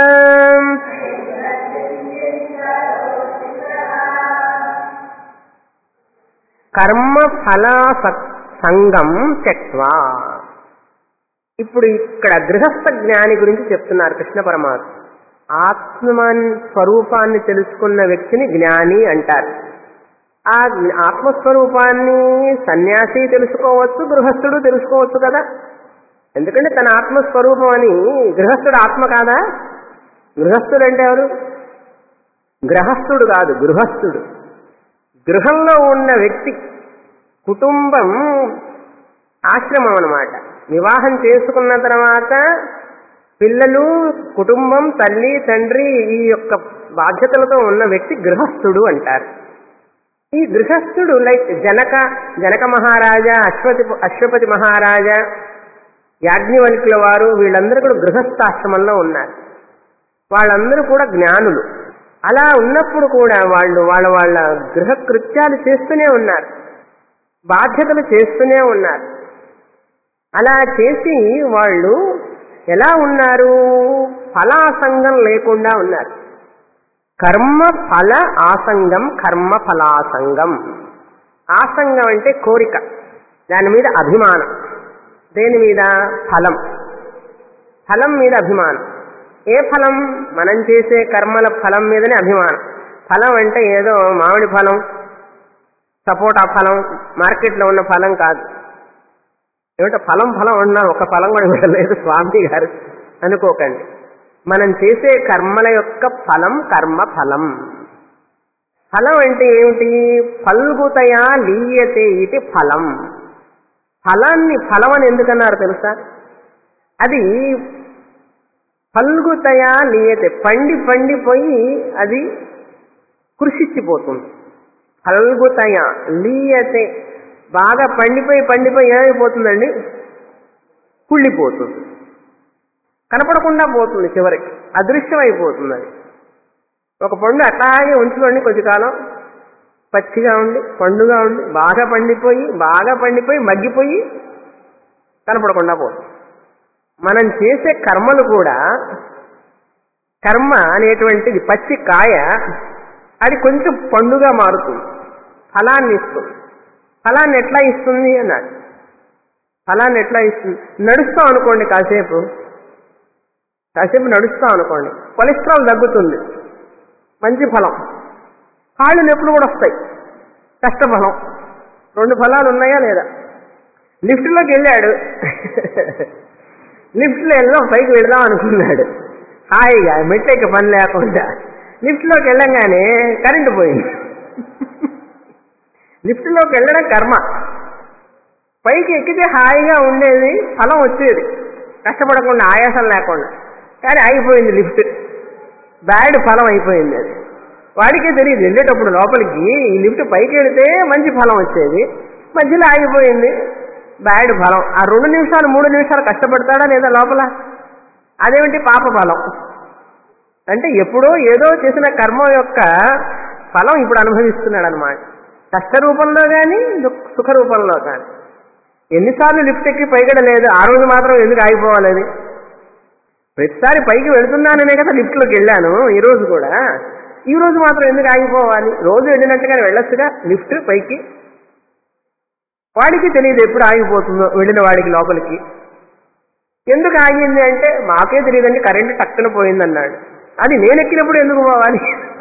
కర్మ ఫలాసంగం త్యక్త్వా. ఇప్పుడు ఇక్కడ గృహస్థ జ్ఞాని గురించి చెప్తున్నారు కృష్ణ పరమాత్మ. ఆత్మ స్వరూపాన్ని తెలుసుకున్న వ్యక్తిని జ్ఞాని అంటారు. ఆ ఆత్మస్వరూపాన్ని సన్యాసి తెలుసుకోవచ్చు, గృహస్థుడు తెలుసుకోవచ్చు కదా. ఎందుకంటే తన ఆత్మస్వరూపం అని. గృహస్థుడు ఆత్మ కాదా? గృహస్థుడు అంటే ఎవరు? గృహస్థుడు కాదు, గృహస్థుడు. గృహంలో ఉన్న వ్యక్తి, కుటుంబం ఆశ్రమం అన్నమాట. వివాహం చేసుకున్న తర్వాత పిల్లలు, కుటుంబం, తల్లి తండ్రి ఈ యొక్క బాధ్యతలతో ఉన్న వ్యక్తి గృహస్థుడు అంటారు. ఈ గృహస్థుడు లైక్ జనక జనక మహారాజా, అశ్వతి అశ్వపతి మహారాజా, యాజ్ఞవల్కుల వారు, వీళ్ళందరూ కూడా గృహస్థాశ్రమంలో ఉన్నారు. వాళ్ళందరూ కూడా జ్ఞానులు. అలా ఉన్నప్పుడు కూడా వాళ్ళు వాళ్ళ వాళ్ళ గృహ కృత్యాలు చేస్తూనే ఉన్నారు, బాధ్యతలు చేస్తూనే ఉన్నారు. అలా చేసి వాళ్ళు ఎలా ఉన్నారు? ఫలాసంగం లేకుండా ఉన్నారు. కర్మ ఫల ఆసంగం, కర్మ ఫలాసంగం. ఆసంగం అంటే కోరిక, దాని మీద అభిమానం. దేని మీద? ఫలం. ఫలం మీద అభిమానం. ఏ ఫలం? మనం చేసే కర్మల ఫలం మీదనే అభిమానం. ఫలం అంటే ఏదో మామిడి ఫలం, సపోటా ఫలం, మార్కెట్లో ఉన్న ఫలం కాదు. ఏమంటే ఫలం ఫలం ఉన్నా ఒక ఫలం కూడా ఇవ్వలేదు స్వామి గారు అనుకోకండి. మనం చేసే కర్మల యొక్క ఫలం కర్మ ఫలం. ఫలం అంటే ఏమిటి? ఫల్గుతయా లీయతే ఇది ఫలం. ఫలాన్ని ఫలం అని ఎందుకన్నారు తెలుసా? అది ఫల్గుతయా లీయతే, పండి పండిపోయి అది కృషిచ్చిపోతుంది. ఫల్గుతయా లీయతే, బాగా పండిపోయి పండిపోయి ఏమైపోతుందండి? కుళ్ళిపోతుంది, కనపడకుండా పోతుంది, చివరికి అదృశ్యం అయిపోతుంది. అది ఒక పండు అట్లాగే ఉంచుకోండి, కొద్ది కాలం పచ్చిగా ఉండి పండుగా ఉండి బాగా పండిపోయి బాగా పండిపోయి మగ్గిపోయి కనపడకుండా పోతుంది. మనం చేసే కర్మలు కూడా, కర్మ అనేటువంటిది పచ్చి కాయ, అది కొంచెం పండుగా మారుతుంది, ఫలాన్ని ఇస్తుంది. ఫలాన్ని ఎట్లా ఇస్తుంది అన్నాడు. ఫలాన్ని ఎట్లా ఇస్తుంది? నడుస్తాం అనుకోండి, కాసేపు కాసేపు నడుస్తాం అనుకోండి, కొలెస్ట్రాల్ తగ్గుతుంది, మంచి ఫలం. కాళ్ళు నొప్పులు కూడా వస్తాయి, కష్టఫలం. రెండు ఫలాలు ఉన్నాయా లేదా? లిఫ్ట్లోకి వెళ్ళాడు, లిఫ్ట్లో వెళ్దాం పైకి వెళ్దాం అనుకున్నాడు, హాయిగా మెట్లెక్క పని లేకుండా. లిఫ్ట్లోకి వెళ్ళంగానే కరెంటు పోయింది. లిఫ్ట్లోకి వెళ్ళడం కర్మ. పైకి ఎక్కితే హాయిగా ఉండేది, ఫలం వచ్చేది కష్టపడకుండా, ఆయాసం లేకుండా. కానీ ఆగిపోయింది లిఫ్ట్, బ్యాడ్ ఫలం అయిపోయింది. అది వాడికే తెలియదు. వెళ్ళేటప్పుడు లోపలికి ఈ లిఫ్ట్ పైకి వెళితే మంచి ఫలం వచ్చేది, మధ్యలో ఆగిపోయింది, బ్యాడ్ ఫలం. ఆ రెండు నిమిషాలు మూడు నిమిషాలు కష్టపడతాడా లేదా లోపల? అదేమిటి? పాప ఫలం. అంటే ఎప్పుడో ఏదో చేసిన కర్మ యొక్క ఫలం ఇప్పుడు అనుభవిస్తున్నాడు అనమాట. కష్ట రూపంలో కానీ సుఖ రూపంలో కానీ. ఎన్నిసార్లు లిఫ్ట్ ఎక్కి పైగడ లేదు, ఆ రోజు మాత్రం ఎందుకు ఆగిపోవాలి? అది ప్రతిసారి పైకి వెళుతున్నాననే కదా లిఫ్ట్లోకి వెళ్ళాను, ఈరోజు కూడా. ఈ రోజు మాత్రం ఎందుకు ఆగిపోవాలి? రోజు వెళ్ళినట్టుగానే వెళ్ళొచ్చుగా లిఫ్ట్ పైకి. వాడికి తెలియదు ఎప్పుడు ఆగిపోతుందో, వెళ్ళిన వాడికి లోపలికి. ఎందుకు ఆగింది అంటే మాకే తెలియదండి, కరెంటు టక్కున పోయిందన్నాడు. అది నేను ఎక్కినప్పుడు ఎందుకు పోవాలి?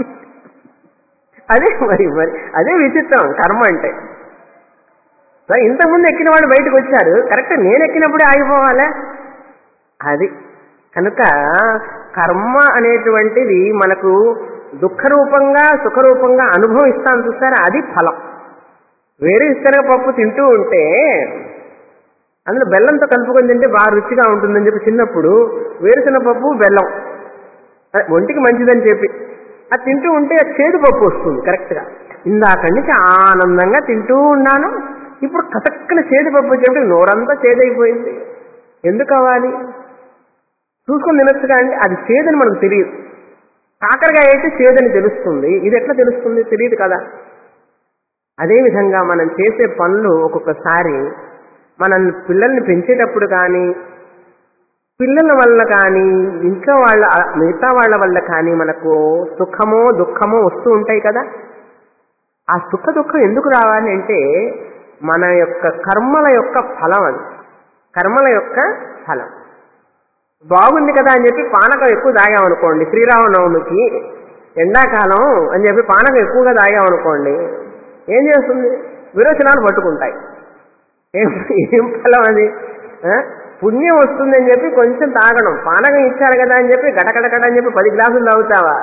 అదే మరి మరి అదే విచిత్రం కర్మ అంటే. ఇంతకుముందు ఎక్కిన వాడు బయటకు వచ్చారు, కరెక్ట్ నేను ఎక్కినప్పుడే ఆగిపోవాలా? అది కనుక కర్మ అనేటువంటిది మనకు దుఃఖరూపంగా సుఖరూపంగా అనుభవిస్తాను చూస్తారా, అది ఫలం. వేరే శనగపప్పు తింటూ ఉంటే అందులో బెల్లంతో కలుపుకొని తింటే బాగా రుచిగా ఉంటుందని చెప్పి చిన్నప్పుడు వేరుశనగపప్పు బెల్లం ఒంటికి మంచిదని చెప్పి అది తింటూ ఉంటే చేదు పప్పు వస్తుంది కరెక్ట్గా. ఇందాక నుంచి ఆనందంగా తింటూ ఉన్నాను, ఇప్పుడు కటక్కన చేదు పప్పు చెప్పి నోరంతా చేదైపోయింది. ఎందుకు అవ్వాలి? చూసుకొని తినొచ్చుగా అండి. అది చేదని మనకు తెలియదు. కాకరకాయ అయితే చేదని తెలుస్తుంది, ఇది ఎట్లా తెలుస్తుంది? తెలియదు కదా. అదేవిధంగా మనం చేసే పనులు ఒక్కొక్కసారి మనం పిల్లల్ని పెంచేటప్పుడు కానీ, పిల్లల వల్ల కానీ, ఇంట్లో వాళ్ళ మిగతా వాళ్ళ వల్ల కానీ మనకు సుఖమో దుఃఖమో వస్తూ ఉంటాయి కదా. ఆ సుఖ దుఃఖం ఎందుకు రావాలి అంటే మన యొక్క కర్మల యొక్క ఫలం. అది కర్మల యొక్క ఫలం. బాగుంది కదా అని చెప్పి పానకం ఎక్కువ తాగామనుకోండి, శ్రీరామనవమికి ఎండాకాలం అని చెప్పి పానకం ఎక్కువగా తాగామనుకోండి, ఏం చేస్తుంది? విరోచనాలు పట్టుకుంటాయి. ఏం ఏం ఫలం అది? పుణ్యం వస్తుందని చెప్పి కొంచెం తాగడం. పానకం ఇచ్చారు కదా అని చెప్పి గడగడగడ అని చెప్పి పది గ్లాసులు తాగుతావా?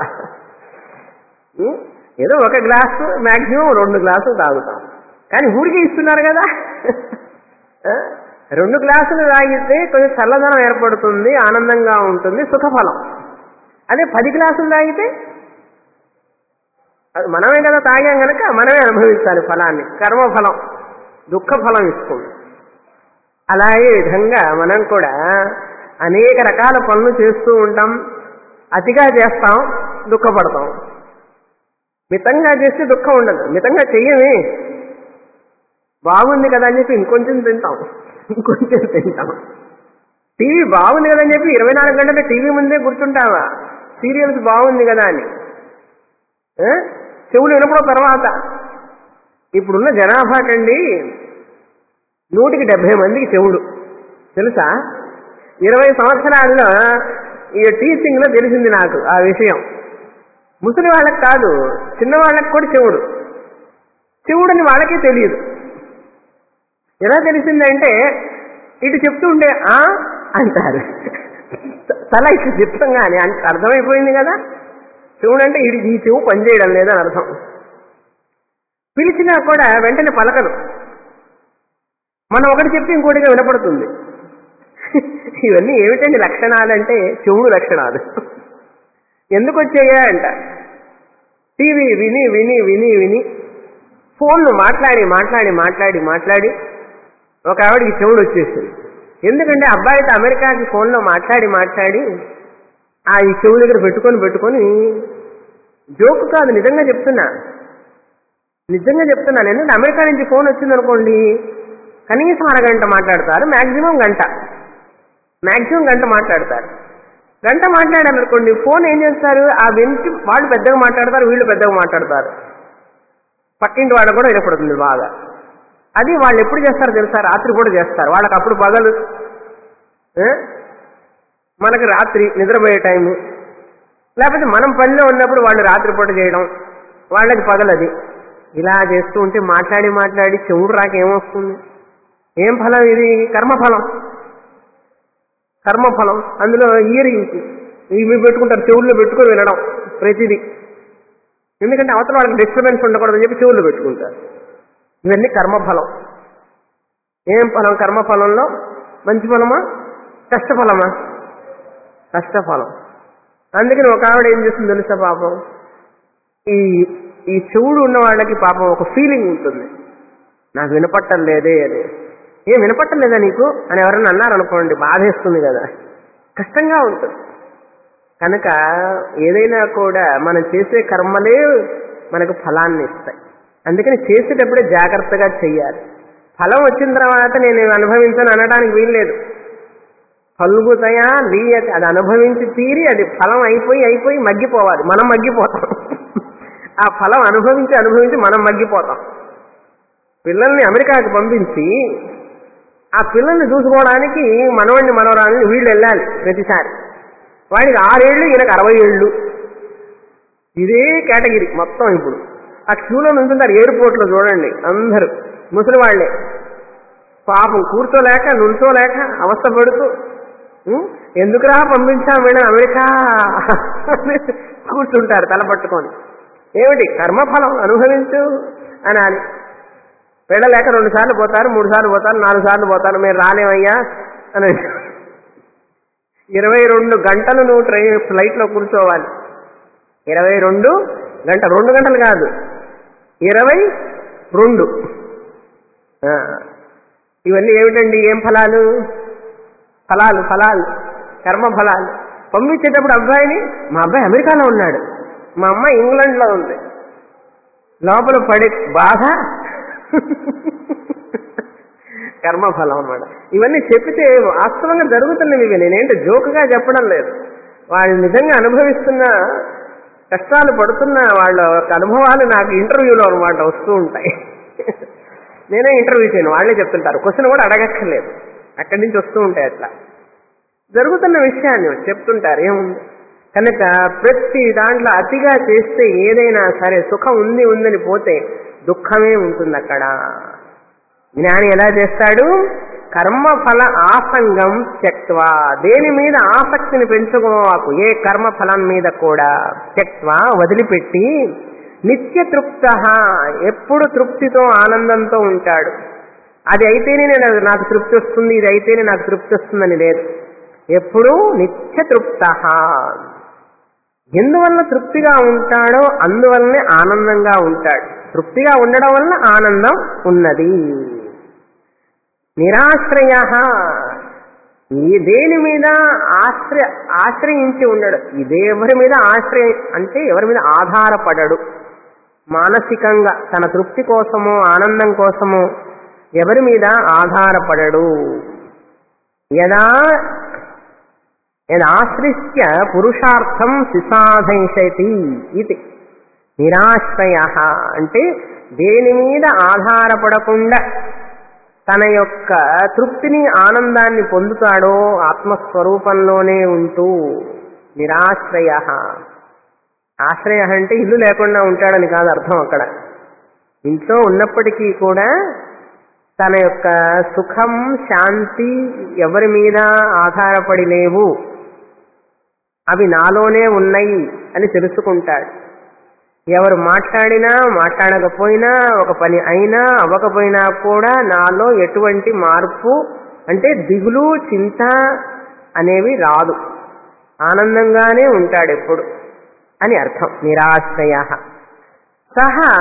ఏదో ఒక గ్లాసు, మ్యాక్సిమం రెండు గ్లాసులు తాగుతాం. కానీ ఊరికి ఇస్తున్నారు కదా, రెండు గ్లాసులు తాగితే కొంచెం చల్లదనం ఏర్పడుతుంది, ఆనందంగా ఉంటుంది, సుఖఫలం. అదే పది గ్లాసులు తాగితే అది మనమే కదా తాగాం కనుక మనమే అనుభవించాలి ఫలాన్ని. కర్మఫలం, దుఃఖఫలం ఇస్తుంది. అలాగే విధంగా మనం కూడా అనేక రకాల పనులు చేస్తూ ఉంటాం. అతిగా చేస్తాం, దుఃఖపడతాం. మితంగా చేస్తే దుఃఖం ఉండదు. మితంగా చెయ్యమే, బాగుంది కదా అని చెప్పి ఇంకొంచెం తింటాం, ఇంకొంచెం తింటాం. టీవీ బాగుంది కదా అని చెప్పి ఇరవై నాలుగు గంటల టీవీ ముందే కూర్చుంటావా? సీరియల్స్ బాగుంది కదా అని. చెవులు వినపడం తర్వాత. ఇప్పుడున్న జనాభాకండి నూటికి డెబ్బై మందికి చెవుడు తెలుసా? ఇరవై సంవత్సరాల్లో ఈ టీచింగ్లో తెలిసింది నాకు ఆ విషయం. ముసలి వాళ్ళకి కాదు, చిన్నవాళ్ళకి కూడా చెవుడు. చెవుడని వాళ్ళకే తెలియదు. ఎలా తెలిసిందంటే ఇటు చెప్తూ ఉంటే ఆ అంటారు, తల ఇటు చిత్తంగానే అంటే అర్థమైపోయింది కదా. చెవుడంటే ఇది ఈ చెవు పనిచేయడం లేదని అర్థం. పిలిచినా కూడా వెంటనే పలకదు. మనం ఒకటి చెప్తే ఇంకోటిగా వినపడుతుంది. ఇవన్నీ ఏమిటండి లక్షణాలంటే చెవుడు లక్షణాలు. ఎందుకు వచ్చాయా అంట, టీవీ విని విని విని విని ఫోన్లు మాట్లాడి మాట్లాడి మాట్లాడి మాట్లాడి ఒక ఆవిడికి చెవుడు వచ్చేసింది. ఎందుకంటే అబ్బాయితో అమెరికాకి ఫోన్లో మాట్లాడి మాట్లాడి ఆ ఈ చెవు దగ్గర పెట్టుకొని పెట్టుకొని జోకు కాదు, నిజంగా చెప్తున్నా, నిజంగా చెప్తున్నాను. ఎందుకంటే అమెరికా నుంచి ఫోన్ వచ్చిందనుకోండి, కనీసం అరగంట మాట్లాడతారు, మ్యాక్సిమం గంట, మ్యాక్సిమం గంట మాట్లాడతారు. గంట మాట్లాడారనుకోండి, ఫోన్ ఏం చేస్తారు, ఆ వింటి వాళ్ళు పెద్దగా మాట్లాడతారు, వీళ్ళు పెద్దగా మాట్లాడతారు, పక్కింటి వాళ్ళకు కూడా వినపడుతుంది బాగా. అది వాళ్ళు ఎప్పుడు చేస్తారో తెలుసా? రాత్రి కూడా చేస్తారు. వాళ్ళకి అప్పుడు పగలు, మనకు రాత్రి నిద్రపోయే టైము. లేకపోతే మనం పనిలో ఉన్నప్పుడు వాళ్ళు రాత్రిపూట చేయడం, వాళ్ళకి పగలది. ఇలా చేస్తూ ఉంటే మాట్లాడి మాట్లాడి చెవుడు రాక ఏమొస్తుంది? ఏం ఫలం ఇది? కర్మఫలం. కర్మఫలం. అందులో ఇయరింగ్స్ ఇవి పెట్టుకుంటారు, చెవుల్లో పెట్టుకొని వినడం ప్రతిదీ. ఎందుకంటే అవతల వాళ్ళకి డిస్టర్బెన్స్ ఉండకూడదని చెప్పి చెవుల్లో పెట్టుకుంటారు. ఇవన్నీ కర్మఫలం. ఏం ఫలం? కర్మఫలంలో మంచి ఫలమా కష్టఫలమా? కష్టఫలం. అందుకని ఒక ఆవిడ ఏం చేస్తుంది తెలుసా పాపం, ఈ ఈ చెవుడు ఉన్న వాళ్ళకి పాపం ఒక ఫీలింగ్ ఉంటుంది, నాకు వినపట్టం లేదే అని. ఏం వినపట్టం లేదా నీకు అని ఎవరైనా అన్నారనుకోండి, బాధేస్తుంది కదా, కష్టంగా ఉంటుంది. కనుక ఏదైనా కూడా మనం చేసే కర్మలే మనకు ఫలాన్ని ఇస్తాయి. అందుకని చేసేటప్పుడే జాగ్రత్తగా చెయ్యాలి. ఫలం వచ్చిన తర్వాత నేను అనుభవించను అనడానికి వీల్లేదు. ఫలుగుతాయా లీయత, అది అనుభవించి తీరి అది ఫలం అయిపోయి అయిపోయి మగ్గిపోవాలి, మనం మగ్గిపోతాం. ఆ ఫలం అనుభవించి అనుభవించి మనం మగ్గిపోతాం. పిల్లల్ని అమెరికాకి పంపించి ఆ పిల్లల్ని చూసుకోవడానికి మనవాడిని మనవరాలని వీళ్ళు వెళ్ళాలి ప్రతిసారి. వాడికి ఆరేళ్ళు, ఈయనకు అరవై ఏళ్ళు. ఇదే కేటగిరీ మొత్తం. ఇప్పుడు ఆ క్యూలో నుంచుంటారు ఎయిర్పోర్ట్లో, చూడండి అందరూ ముసలి వాళ్లే, పాపం కూర్చోలేక నుంచోలేక అవస్థ పడుతూ, ఎందుకురా పంపించాం వీళ్ళని అమెరికా కూర్చుంటారు తల పట్టుకొని. ఏమిటి? కర్మఫలం అనుభవించు అనాలి. వెళ్ళలేక రెండు సార్లు పోతారు, మూడు సార్లు పోతారు, నాలుగు సార్లు పోతారు, మీరు రాలేమయ్యా అని. ఇరవై రెండు గంటలు నువ్వు ట్రైన్ ఫ్లైట్లో కూర్చోవాలి. ఇరవై రెండు గంట రెండు గంటలు కాదు, ఇరవై రెండు. ఇవన్నీ ఏమిటండి? ఏం ఫలాలు? ఫలాలు ఫలాలు కర్మ ఫలాలు. పంపించేటప్పుడు అబ్బాయిని, మా అబ్బాయి అమెరికాలో ఉన్నాడు, మా అమ్మాయి ఇంగ్లాండ్లో ఉంది, లోపల పడే బాధ కర్మఫలం అన్నమాట. ఇవన్నీ చెప్పితే వాస్తవంగా జరుగుతున్నవి ఇవి, నేనేంటి జోకుగా చెప్పడం లేదు. వాళ్ళు నిజంగా అనుభవిస్తున్న కష్టాలు పడుతున్న వాళ్ళ అనుభవాలు నాకు ఇంటర్వ్యూలో అనమాట వస్తూ ఉంటాయి. నేనే ఇంటర్వ్యూ చేయను, వాళ్ళే చెప్తుంటారు, క్వశ్చన్ కూడా అడగక్కర్లేదు, అక్కడి నుంచి వస్తూ ఉంటాయి. అట్లా జరుగుతున్న విషయాన్ని చెప్తుంటారు, ఏముంది. కనుక ప్రతి దాంట్లో అతిగా చేస్తే ఏదైనా సరే సుఖం ఉంది ఉందని పోతే దుఃఖమే ఉంటుంది అక్కడ. జ్ఞాని ఎలా చేస్తాడు? కర్మఫల ఆసంగం త్యక్త్వా, దేని మీద ఆసక్తిని పెంచుకోవాకు, ఏ కర్మఫలం మీద కూడా త్యక్త్వా వదిలిపెట్టి, నిత్య తృప్త, ఎప్పుడు తృప్తితో ఆనందంతో ఉంటాడు. అది అయితేనే నేను నాకు తృప్తి వస్తుంది, ఇది అయితేనే నాకు తృప్తి వస్తుందని లేదు, ఎప్పుడూ నిత్య తృప్త. ఎందువల్ల తృప్తిగా ఉంటాడో అందువల్లనే ఆనందంగా ఉంటాడు. తృప్తిగా ఉండడం వల్ల ఆనందం ఉన్నది. నిరాశ్రయ, ఈ దేని మీద ఆశ్రయ ఆశ్రయించి ఉండడు. ఇదే ఎవరి మీద ఆశ్రయ అంటే ఎవరి మీద ఆధారపడడు. మానసికంగా తన తృప్తి కోసమో ఆనందం కోసమో ఎవరి మీద ఆధారపడడు. యదా యదాశ్రిత్య పురుషార్థం సిసాధయిషతి ఇది నిరాశ్రయ అంటే దేని మీద ఆధారపడకుండా తన యొక్క తృప్తిని ఆనందాన్ని పొందుతాడో ఆత్మస్వరూపంలోనే ఉంటూ నిరాశ్రయ. ఆశ్రయ అంటే ఇల్లు లేకుండా ఉంటాడని కాదు అర్థం. అక్కడ ఇంట్లో ఉన్నప్పటికీ కూడా తన యొక్క సుఖం శాంతి ఎవరి మీద ఆధారపడి లేవు, అవి నాలోనే ఉన్నాయి అని తెలుసుకుంటాడు. ఎవరు మాట్లాడినా మాట్లాడకపోయినా, ఒక పని అయినా అవ్వకపోయినా కూడా నాలో ఎటువంటి మార్పు అంటే దిగులు చింత అనేవి రాదు, ఆనందంగానే ఉంటాడు ఎప్పుడు అని అర్థం. నిరాశ్రయ. సహా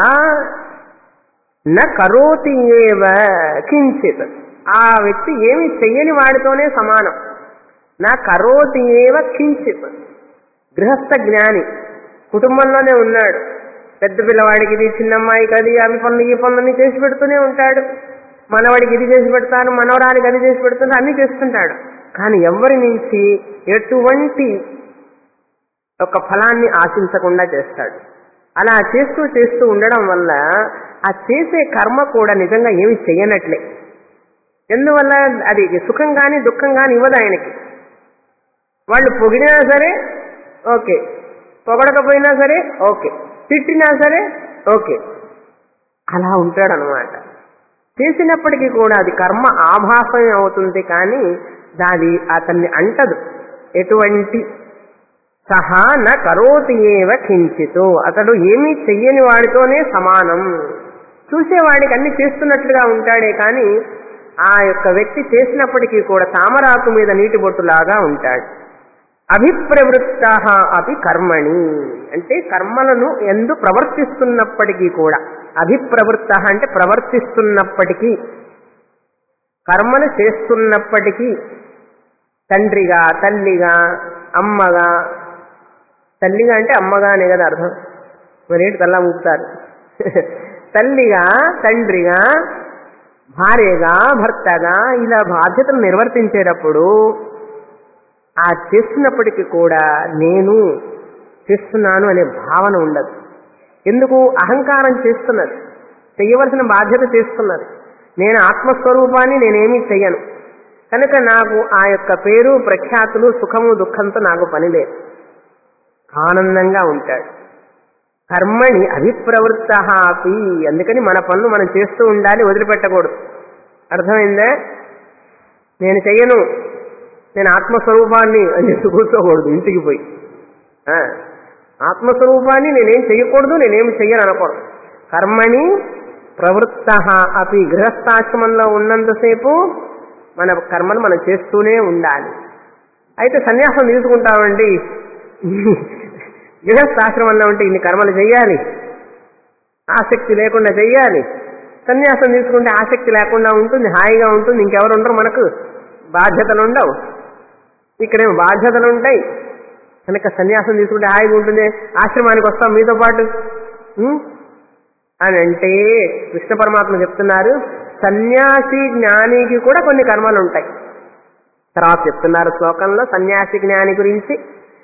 న కరోతి ఏవ కించిత్, ఆ వ్యక్తి ఏమి చెయ్యని వాడితోనే సమానం. నా కరోతి ఏవ కించిత్. గృహస్థ జ్ఞాని కుటుంబంలోనే ఉన్నాడు, పెద్ద పిల్లవాడికి ఇది, చిన్నమ్మాయికి అది, అవి పనులు ఈ పనులన్నీ చేసి పెడుతూనే ఉంటాడు. మనవాడికి ఇది చేసి పెడతాను, మనవరానికి అది చేసి పెడుతాను, అన్ని చేస్తుంటాడు. కానీ ఎవరి నుంచి ఎటువంటి ఒక ఫలాన్ని ఆశించకుండా చేస్తాడు. అలా చేస్తూ చేస్తూ ఉండడం వల్ల ఆ చేసే కర్మ కూడా నిజంగా ఏమి చెయ్యనట్లే. ఎందువల్ల అది సుఖం కానీ దుఃఖం కానీ ఇవ్వదు ఆయనకి. వాళ్ళు పొగిడినా సరే ఓకే, పొగడకపోయినా సరే ఓకే, తిట్టినా సరే ఓకే, అలా ఉంటాడనమాట. చేసినప్పటికీ కూడా అది కర్మ ఆభాసం అవుతుంది, కానీ దాది అతన్ని అంటదు ఎటువంటి. సహా న కరోతి ఏవ కించిత్, అతడు ఏమీ చెయ్యని వాడితోనే సమానం. చూసేవాడికి అన్ని చేస్తున్నట్లుగా ఉంటాడే కానీ ఆ యొక్క వ్యక్తి చేసినప్పటికీ కూడా తామరాకు మీద నీటి బొట్టులాగా ఉంటాడు. అభిప్రవృత్త అపి కర్మణి అంటే కర్మలను ఎందు ప్రవర్తిస్తున్నప్పటికీ కూడా, అభిప్రవృత్త అంటే ప్రవర్తిస్తున్నప్పటికీ, కర్మను చేస్తున్నప్పటికీ, తండ్రిగా తల్లిగా అమ్మగా, తల్లిగా అంటే అమ్మగానే కదా అర్థం, మరేంటి కల్లా ఊపుతారు. తల్లిగా తండ్రిగా భార్యగా భర్తగా ఇలా బాధ్యతలు నిర్వర్తించేటప్పుడు ఆ చేస్తున్నప్పటికీ కూడా నేను చేస్తున్నాను అనే భావన ఉండదు. ఎందుకు? అహంకారం చేస్తున్నది, చెయ్యవలసిన బాధ్యత చేస్తున్నది. నేను ఆత్మస్వరూపాన్ని నేనేమీ చెయ్యను కనుక నాకు ఆ యొక్క పేరు ప్రఖ్యాతులు సుఖము దుఃఖంతో నాకు పని లేదు, ఆనందంగా ఉంటాడు. కర్మణి అభిప్రవృత్త అపి, అందుకని మన పనులు మనం చేస్తూ ఉండాలి, వదిలిపెట్టకూడదు. అర్థమైందా? నేను చెయ్యను, నేను ఆత్మస్వరూపాన్ని అని చెప్పి కూర్చోకూడదు ఇంటికి పోయి. ఆత్మస్వరూపాన్ని నేనేం చెయ్యకూడదు, నేనేమి చెయ్యను అనకూడదు. కర్మణి ప్రవృత్త అపి, గృహస్థాశ్రమంలో ఉన్నంతసేపు మన కర్మను మనం చేస్తూనే ఉండాలి. అయితే సన్యాసం తీసుకుంటామండి, గృహస్థాశ్రమంలో ఉంటే ఇన్ని కర్మలు చెయ్యాలి, ఆసక్తి లేకుండా చెయ్యాలి. సన్యాసం తీసుకుంటే ఆసక్తి లేకుండా ఉంటుంది, హాయిగా ఉంటుంది, ఇంకెవరు ఉండరు, మనకు బాధ్యతలు ఉండవు, ఇక్కడేమో బాధ్యతలు ఉంటాయి కనుక సన్యాసం తీసుకుంటే హాయిగా ఉంటుంది, ఆశ్రమానికి వస్తాం మీతో పాటు అని అంటే కృష్ణ పరమాత్మ చెప్తున్నారు సన్యాసి జ్ఞానికి కూడా కొన్ని కర్మలు ఉంటాయి. తర్వాత చెప్తున్నారు శ్లోకంలో సన్యాసి జ్ఞాని గురించి.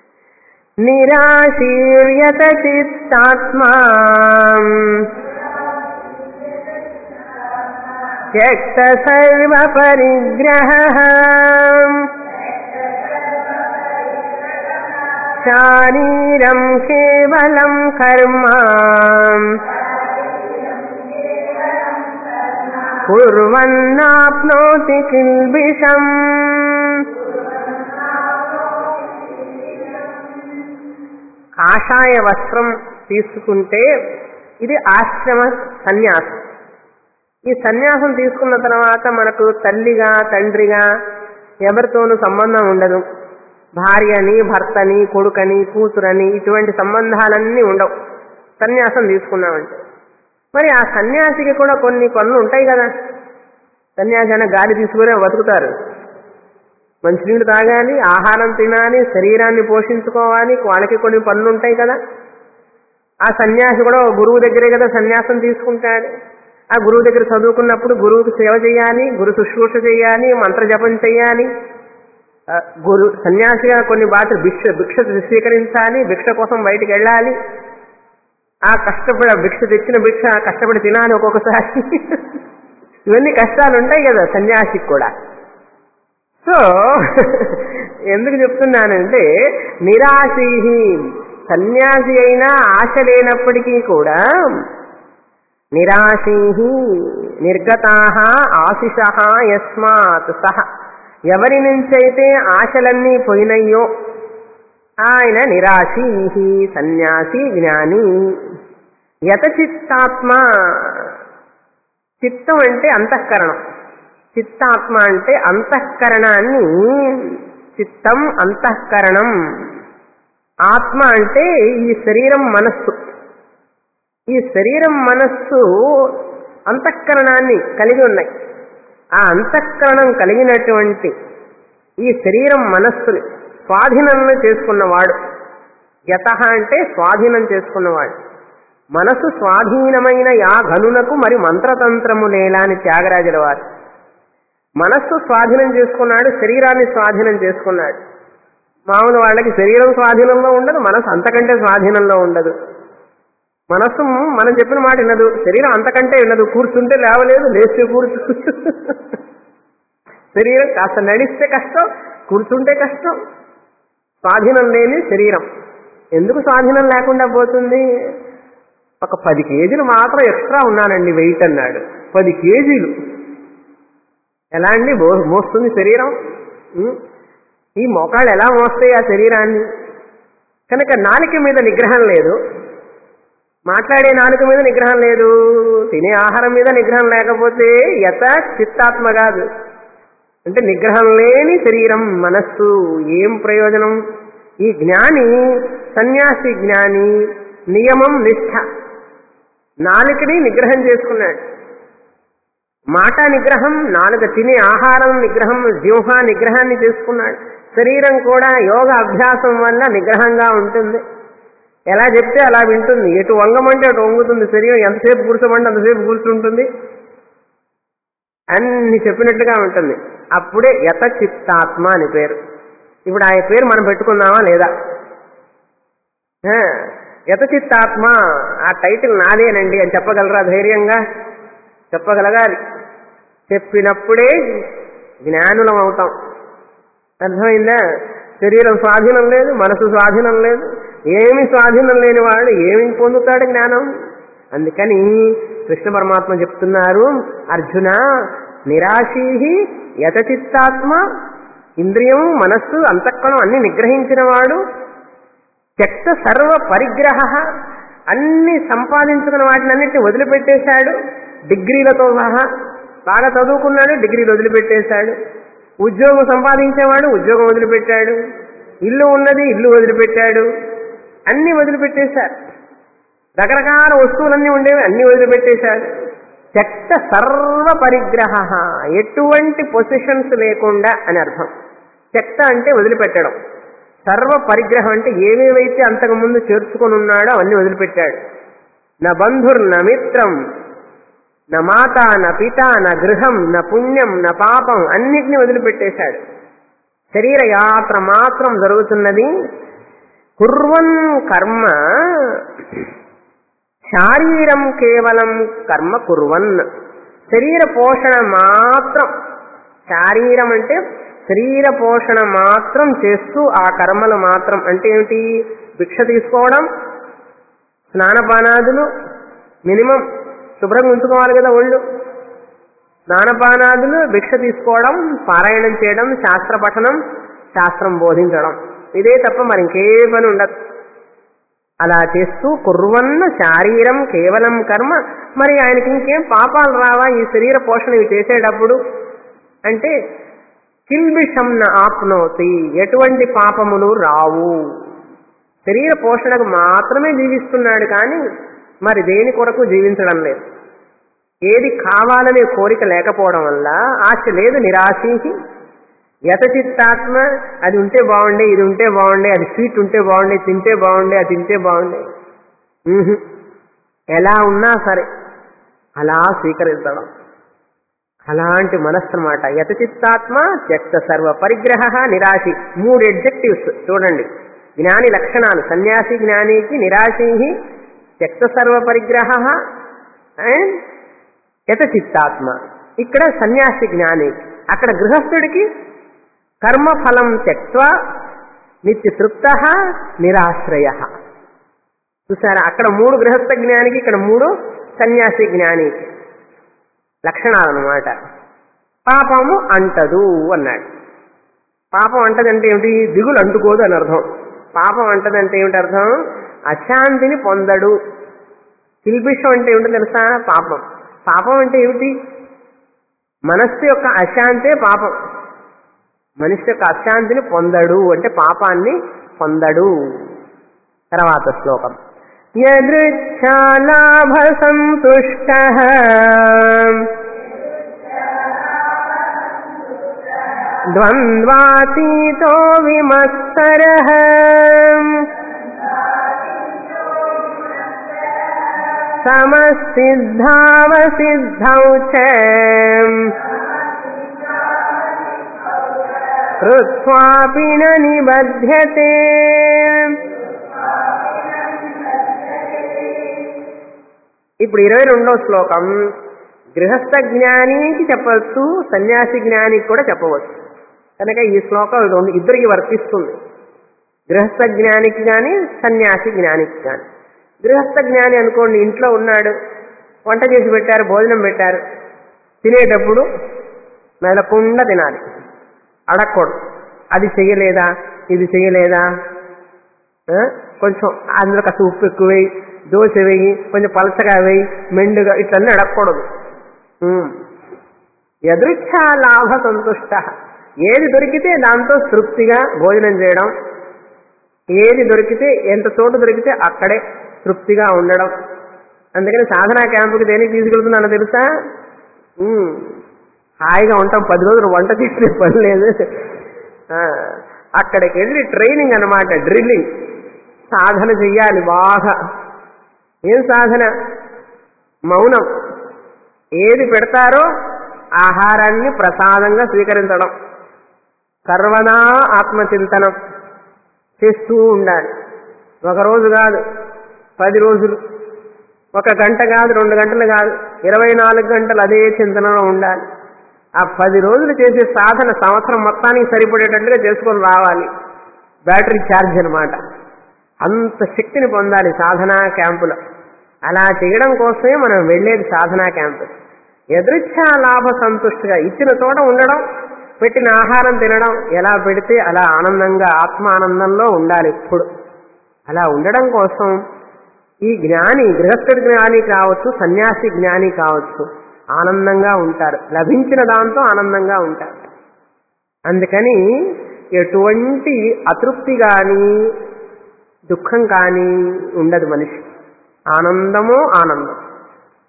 నిరాశీర్యత చిత్తాత్మా త్యక్త సర్వ పరిగ్రహః శారీరం కేవలం కర్మ కుర్వన్నాప్నోతి కిల్బిషం. కాషాయ వస్త్రం తీసుకుంటే ఇది ఆశ్రమ సన్యాసం. ఈ సన్యాసం తీసుకున్న తర్వాత మనకు తల్లిగా తండ్రిగా ఎవరితోనూ సంబంధం ఉండదు. భార్యని భర్తని కొడుకని కూతురని ఇటువంటి సంబంధాలన్నీ ఉండవు సన్యాసం తీసుకున్నామంటే. మరి ఆ సన్యాసికి కూడా కొన్ని పనులు ఉంటాయి కదా. సన్యాసి అయినా గాలి తీసుకునే బతుకుతారు, మంచినీళ్ళు తాగాలి, ఆహారం తినాలి, శరీరాన్ని పోషించుకోవాలి, వాళ్ళకి కొన్ని పనులు ఉంటాయి కదా. ఆ సన్యాసి కూడా గురువు దగ్గరే కదా సన్యాసం తీసుకుంటాడు. ఆ గురువు దగ్గర చదువుకున్నప్పుడు గురువుకి సేవ చేయాలి, గురు శుశ్రూష చేయాలి, మంత్ర జపం చేయాలి. గురు సన్యాసిగా కొన్ని బాధలు భిక్ష భిక్ష స్వీకరించాలి, భిక్ష కోసం బయటికి వెళ్ళాలి. ఆ కష్టపడి భిక్ష తెచ్చిన భిక్ష కష్టపడి తినాలి ఒక్కొక్కసారి. ఇవన్నీ కష్టాలు ఉంటాయి కదా సన్యాసికి కూడా. సో ఎందుకు చెప్తున్నానంటే నిరాశీ సన్యాసి అయినా ఆశ లేనప్పటికీ కూడా నిరాశీ నిర్గతాః ఆశిషః యస్మాత్ సహ ఎవరి నుంచైతే ఆశలన్నీ పోయినయ్యో ఆయన నిరాశీ సన్యాసి జ్ఞాని. యతచిత్తాత్మ చిత్తం అంటే అంతఃకరణం, చిత్తాత్మ అంటే అంతఃకరణాన్ని, చిత్తం అంతఃకరణం, ఆత్మ అంటే ఈ శరీరం మనస్సు. ఈ శరీరం మనస్సు అంతఃకరణాన్ని కలిగి ఉన్నాయి. ఆ అంతఃకరణం కలిగినటువంటి ఈ శరీరం మనస్సుని స్వాధీనంలో చేసుకున్నవాడు. యతః అంటే స్వాధీనం చేసుకున్నవాడు. మనసు స్వాధీనమైన యా ఘనునకు మరి మంత్రతంత్రములేలా అని త్యాగరాజుల వారు. మనస్సు స్వాధీనం చేసుకున్నాడు, శరీరాన్ని స్వాధీనం చేసుకున్నాడు. మామూలు వాళ్ళకి శరీరం స్వాధీనంలో ఉండదు, మనసు అంతకంటే స్వాధీనంలో ఉండదు. మనస్సు మనం చెప్పిన మాట వినదు, శరీరం అంతకంటే వినదు. కూర్చుంటే లేవలేదు, లేస్తే కూర్చు. శరీరం కాస్త నడిస్తే కష్టం, కూర్చుంటే కష్టం. స్వాధీనం లేని శరీరం ఎందుకు స్వాధీనం లేకుండా పోతుంది? ఒక పది కేజీలు మాత్రం ఎక్స్ట్రా ఉన్నానండి వెయిట్ అన్నాడు. పది కేజీలు ఎలా అండి మోస్తుంది శరీరం? ఈ మోకాళ్ళు ఎలా మోస్తాయి ఆ శరీరాన్ని? కనుక నాలుక మీద నిగ్రహం లేదు, మాట్లాడే నాలుక మీద నిగ్రహం లేదు, తినే ఆహారం మీద నిగ్రహం లేకపోతే యత చిత్తాత్మ కాదు. అంటే నిగ్రహం లేని శరీరం మనస్సు ఏం ప్రయోజనం? ఈ జ్ఞాని సన్యాసి జ్ఞాని నియమం నిష్ఠ నాలుకని నిగ్రహం చేసుకున్నాడు. మాట నిగ్రహం, నాలుక తినే ఆహారం నిగ్రహం, జిహ్వ నిగ్రహాన్ని చేసుకున్నాడు. శరీరం కూడా యోగ అభ్యాసం వల్ల నిగ్రహంగా ఉంటుంది. ఎలా చెప్తే అలా వింటుంది, ఎటు వంగమంటే అటు వంగుతుంది. శరీరం ఎంతసేపు కూర్చోమంటే అంతసేపు కూర్చుంటుంది, అన్ని చెప్పినట్టుగా ఉంటుంది. అప్పుడే యత చిత్తాత్మ అని పేరు. ఇప్పుడు ఆ పేరు మనం పెట్టుకుందామా లేదా? యత చిత్తాత్మ ఆ టైటిల్ నాదేనండి అని చెప్పగలరా? ధైర్యంగా చెప్పగలగాలి. చెప్పినప్పుడే జ్ఞానులం అవుతాం. అర్థమైందా? శరీరం స్వాధీనం లేదు, మనసు స్వాధీనం లేదు, ఏమి స్వాధీనం లేని వాడు ఏమి పొందుతాడు జ్ఞానం? అందుకని కృష్ణ పరమాత్మ చెప్తున్నారు, అర్జున నిరాశీ యతచిత్తాత్మ, ఇంద్రియం మనస్సు అంతఃకరణం అన్ని నిగ్రహించిన వాడు, త్యక్త సర్వ పరిగ్రహ అన్ని సంపాదించుకున్న వాటిని అన్నిటిని వదిలిపెట్టేశాడు. డిగ్రీలతో సహా బాగా చదువుకున్నాడు, డిగ్రీలు వదిలిపెట్టేశాడు. ఉద్యోగం సంపాదించేవాడు ఉద్యోగం వదిలిపెట్టాడు. ఇల్లు ఉన్నది ఇల్లు వదిలిపెట్టాడు. అన్ని వదిలిపెట్టేశారు. రకరకాల వస్తువులన్నీ ఉండేవి, అన్ని వదిలిపెట్టేశాడు. త్యక్త సర్వ పరిగ్రహ ఎటువంటి పొజిషన్స్ లేకుండా అని అర్థం. త్యక్త అంటే వదిలిపెట్టడం, సర్వ పరిగ్రహం అంటే ఏవేవైతే అంతకుముందు చేర్చుకొని ఉన్నాడో అవన్నీ వదిలిపెట్టాడు. నా బంధుర్ నా మిత్రం నా మాత నా పిత నా గృహం నా పుణ్యం నా పాపం అన్నిటినీ వదిలిపెట్టేశాడు. శరీర యాత్ర మాత్రం జరుగుతున్నది. కుర్వన్ కర్మ శారీరం కేవలం కర్మ కుర్వన్, శరీర పోషణ మాత్రం, శారీరం అంటే శరీర పోషణ మాత్రం చేస్తూ ఆ కర్మలు మాత్రం అంటే ఏమిటి? భిక్ష తీసుకోవడం, స్నానపానాదులు మినిమం శుభ్రంగా ఉంచుకోవాలి కదా ఒళ్ళు, స్నానపానాదులు, భిక్ష తీసుకోవడం, పారాయణం చేయడం, శాస్త్ర పఠనం, శాస్త్రం బోధించడం, ఇదే తప్ప మరి ఇంకే పని ఉండదు. అలా చేస్తూ కుర్వన్న శారీరం కేవలం కర్మ. మరి ఆయనకి ఇంకేం పాపాలు రావా ఈ శరీర పోషణ ఇవి చేసేటప్పుడు అంటే కిల్బిషం న ఆప్నోతి, ఎటువంటి పాపములు రావు. శరీర పోషణకు మాత్రమే జీవిస్తున్నాడు కానీ మరి దేని కొరకు జీవించడం లేదు. ఏది కావాలనే కోరిక లేకపోవడం వల్ల ఆశ లేదు, నిరాశి. యతచిత్తాత్మ, అది ఉంటే బాగుండే, ఇది ఉంటే బాగుండే, అది స్వీట్ ఉంటే బాగుండే, తింటే బాగుండే, అది తింటే బాగుండే, ఎలా ఉన్నా సరే అలా స్వీకరించడం, అలాంటి మనస్సు అన్నమాట. యతచిత్తాత్మ త్యక్త సర్వ పరిగ్రహ నిరాశి. మూడు ఎడ్జెక్టివ్స్ చూడండి, జ్ఞాని లక్షణాలు. సన్యాసి జ్ఞానికి నిరాశి, త్యక్త సర్వ పరిగ్రహ అండ్ యతచిత్తాత్మ. ఇక్కడ సన్యాసి జ్ఞానికి, అక్కడ గృహస్థుడికి కర్మఫలం త్యక్త్వా నిత్యతృప్త నిరాశ్రయ. చూసారా, అక్కడ మూడు గృహస్థ జ్ఞానికి, ఇక్కడ మూడు సన్యాసి జ్ఞానికి లక్షణాలు అన్నమాట. పాపము అంటదు అన్నాడు. పాపం అంటదంటే ఏమిటి? దిగులు అంటుకోదు అని అర్థం. పాపం అంటదంటే ఏమిటి అర్థం? అశాంతిని పొందడు. కిల్బిషం అంటే ఏమిటో తెలుసా? పాపం. పాపం అంటే ఏమిటి? మనస్సు యొక్క అశాంతే పాపం. మనిషి యొక్క అశాంతిని పొందడు అంటే పాపాన్ని పొందడు. తర్వాత శ్లోకం, యదృచ్ఛాలాభ సంతుష్టః ద్వంద్వాతీతో విమత్సరః సమసిద్ధావసిద్ధౌ చ కృత్వాపి న నిబధ్యతే. ఇప్పుడు ఇరవై రెండో శ్లోకం గృహస్థ జ్ఞానికి చెప్పవచ్చు, సన్యాసి జ్ఞానికి కూడా చెప్పవచ్చు. కనుక ఈ శ్లోకం ఇద్దరికి వర్తిస్తుంది, గృహస్థ జ్ఞానికి కానీ సన్యాసి జ్ఞానికి కానీ. గృహస్థ జ్ఞాని అనుకోండి, ఇంట్లో ఉన్నాడు, వంట చేసి పెట్టారు, భోజనం పెట్టారు, తినేటప్పుడు మెలకుండా తినాలి, అడగకూడదు. అది చెయ్యలేదా, ఇది చెయ్యలేదా, కొంచెం అందులో కాస్త ఉప్పు ఎక్కువ వేయి, దోశ వేయి, కొంచెం పలచగా వేయి, మెండుగా, ఇట్లన్నీ అడగకూడదు. యదృచ్ఛా లాభ సంతుష్ట, ఏది దొరికితే దాంతో తృప్తిగా భోజనం చేయడం, ఏది దొరికితే ఎంత చోటు దొరికితే అక్కడే తృప్తిగా ఉండడం. అందుకని సాధనా క్యాంపుకి దేనికి తీసుకెళ్తున్నానో తెలుసా? హాయిగా ఉంటాం, పది రోజులు వంట చేసే పని లేదు. అక్కడికి వెళ్ళి ట్రైనింగ్ అన్నమాట, డ్రిల్లింగ్, సాధన చెయ్యాలి బాగా. ఏం సాధన? మౌనం. ఏది పెడతారో ఆహారాన్ని ప్రసాదంగా స్వీకరించడం, సర్వదా ఆత్మచింతనం చేస్తూ ఉండాలి. ఒకరోజు కాదు, పది రోజులు, ఒక గంట కాదు, రెండు గంటలు కాదు, ఇరవై నాలుగు గంటలు అదే చింతనలో ఉండాలి. ఆ పది రోజులు చేసే సాధన సంవత్సరం మొత్తానికి సరిపడేటట్లుగా చేసుకొని రావాలి. బ్యాటరీ ఛార్జ్ అనమాట. అంత శక్తిని పొందాలి సాధనా క్యాంపులో. అలా చేయడం కోసమే మనం వెళ్ళేది సాధనా క్యాంపు. యదృచ్ఛా లాభ సంతుష్టిగా ఇచ్చిన చోట ఉండడం, పెట్టిన ఆహారం తినడం, ఎలా పెడితే అలా ఆనందంగా ఆత్మానందంలో ఉండాలి ఎప్పుడు. అలా ఉండడం కోసం ఈ జ్ఞాని, గృహస్థుడి జ్ఞాని కావచ్చు, సన్యాసి జ్ఞాని కావచ్చు, ఆనందంగా ఉంటారు, లభించిన దాంతో ఆనందంగా ఉంటారు. అందుకని ఎటువంటి అతృప్తి కానీ దుఃఖం కానీ ఉండదు మనిషి. ఆనందమో ఆనందం.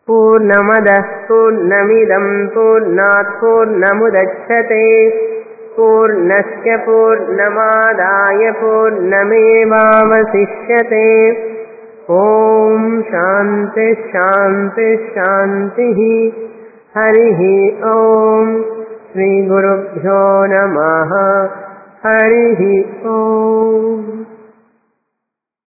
పూర్ణమదః పూర్ణమిదం పూర్ణాత్ పూర్ణముదచ్యతే పూర్ణస్య పూర్ణమాదాయ పూర్ణమేవావశిష్యతే. ఓం శాంతి శాంతి శాంతి. హరి ఓం. శ్రీ గురుభ్యో నమః. హరి ఓం.